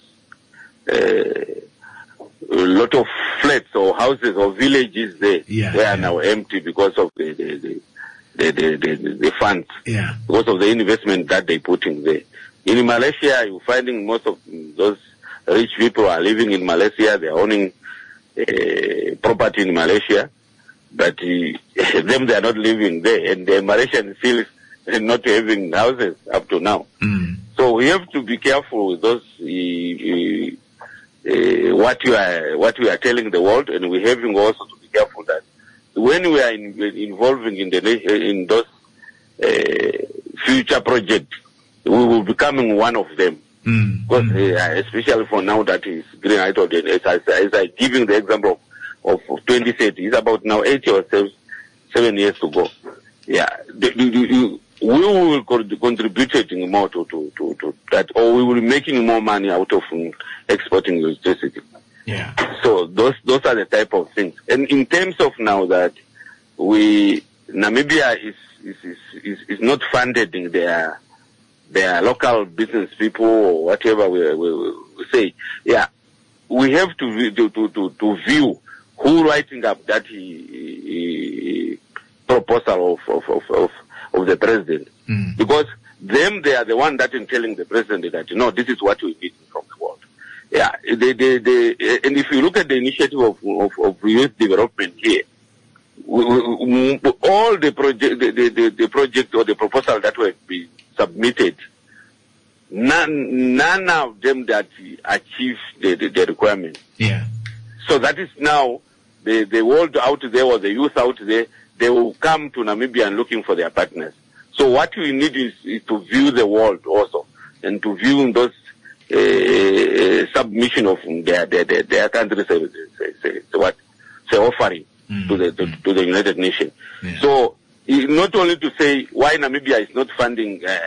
uh, a lot of flats or houses or villages there. Yeah, they are yeah. now empty because of the the, the, the, the, the, the funds, yeah. because of the investment that they put in there. In Malaysia, you're finding most of those rich people are living in Malaysia. They're owning uh, property in Malaysia. But uh, them, they are not living there, and the Malaysians still not having houses up to now. Mm. So we have to be careful with those uh, uh, what you are what we are telling the world, and we having also to be careful that when we are in, involving in the in those uh, future projects, we will be becoming one of them. Mm. Because uh, especially for now that is green hydrogen, as I, as I giving the example of. Of twenty thirty, it's about now eight or seven, seven years to go. Yeah, the, the, the, we will be contributing more to, to, to, to that, or we will be making more money out of um, exporting electricity. Yeah. So those those are the type of things. And in terms of now that we Namibia is is is, is, is not funded in their their local business people or whatever we, we, we say. Yeah, we have to to to to view. Who writing up that he, he, proposal of, of, of, of, of the president? Mm. Because them, they are the one that is telling the president that, you know, this is what we need from the world. Yeah, they, they, they, and if you look at the initiative of, of, of youth development here, we, we, all the project, the, the, the project or the proposal that will be submitted, none, none of them that achieve the, the, the requirement. Yeah. So that is now, The, the world out there or the youth out there, they will come to Namibia and looking for their partners. So what we need is, is to view the world also, and to view those uh, submission of their their their, their countries, uh, say, say, what say offering mm. to the to, to the United Nations. Yeah. So uh, not only to say why Namibia is not funding uh,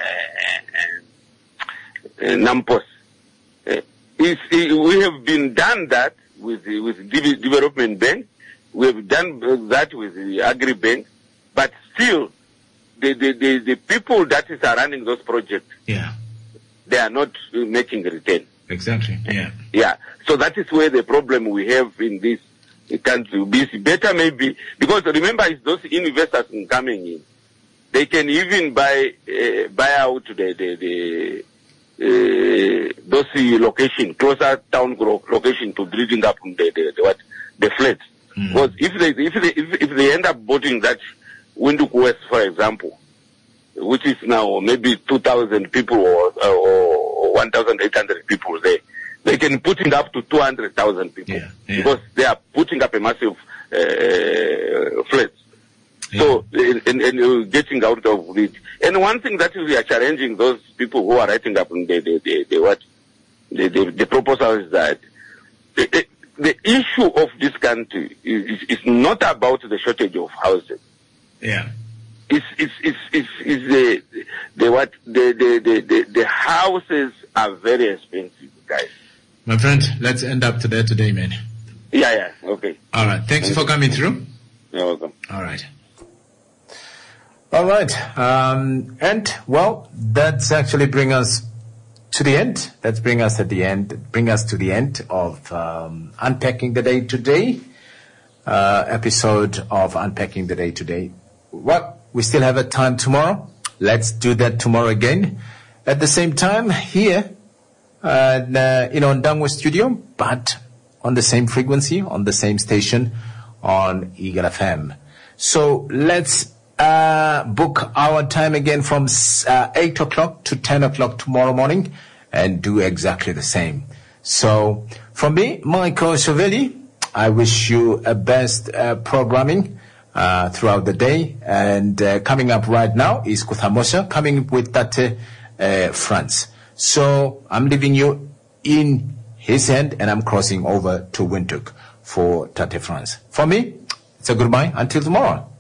uh, uh, NAMPOS. Uh, is, uh, we have been done that with the, with the Development Bank. We have done that with the Agri Bank, but still, the the, the, the people that is are running those projects, yeah, they are not uh, making return. Exactly. Yeah. Yeah. So that is where the problem we have in this country. It's better maybe because remember, it's those investors coming in. They can even buy uh, buy out the the, the uh, those location closer town location to building up the the, the what the flats. Mm. Because if they if they if, if they end up building that Windhoek West, for example, which is now maybe two thousand people or or one thousand eight hundred people there, they can put it up to two hundred thousand people yeah, yeah. because they are putting up a massive uh, flats. Yeah. So and, and uh, getting out of it. And one thing that we are challenging those people who are writing up the the, the, the what the, the the proposal is that. The, the, The issue of this country is, is, is not about the shortage of housing. Yeah. It's, it's, it's, it's, it's the, the, what, the, the, the, the, the houses are very expensive, guys. My friend, let's end up today, today, man. Yeah, yeah, okay. All right. Thanks Thank for coming through. You're welcome. All right. All right. Um, and, well, that's actually bring us to the end. Let's bring us at the end, bring us to the end of um, Unpacking the Day Today, uh, episode of Unpacking the Day Today. Well, we still have a time tomorrow. Let's do that tomorrow again. At the same time, here, uh, in Ondangwa studio, but on the same frequency, on the same station, on Eagle F M. So let's Uh, book our time again from uh, eight o'clock to ten o'clock tomorrow morning and do exactly the same. So from me, Michael Sovelli, I wish you a best uh, programming uh, throughout the day. And uh, coming up right now is Kuthamosha coming with Tate uh, France. So I'm leaving you in his hand and I'm crossing over to Windhoek for Tate France. For me, it's a goodbye until tomorrow.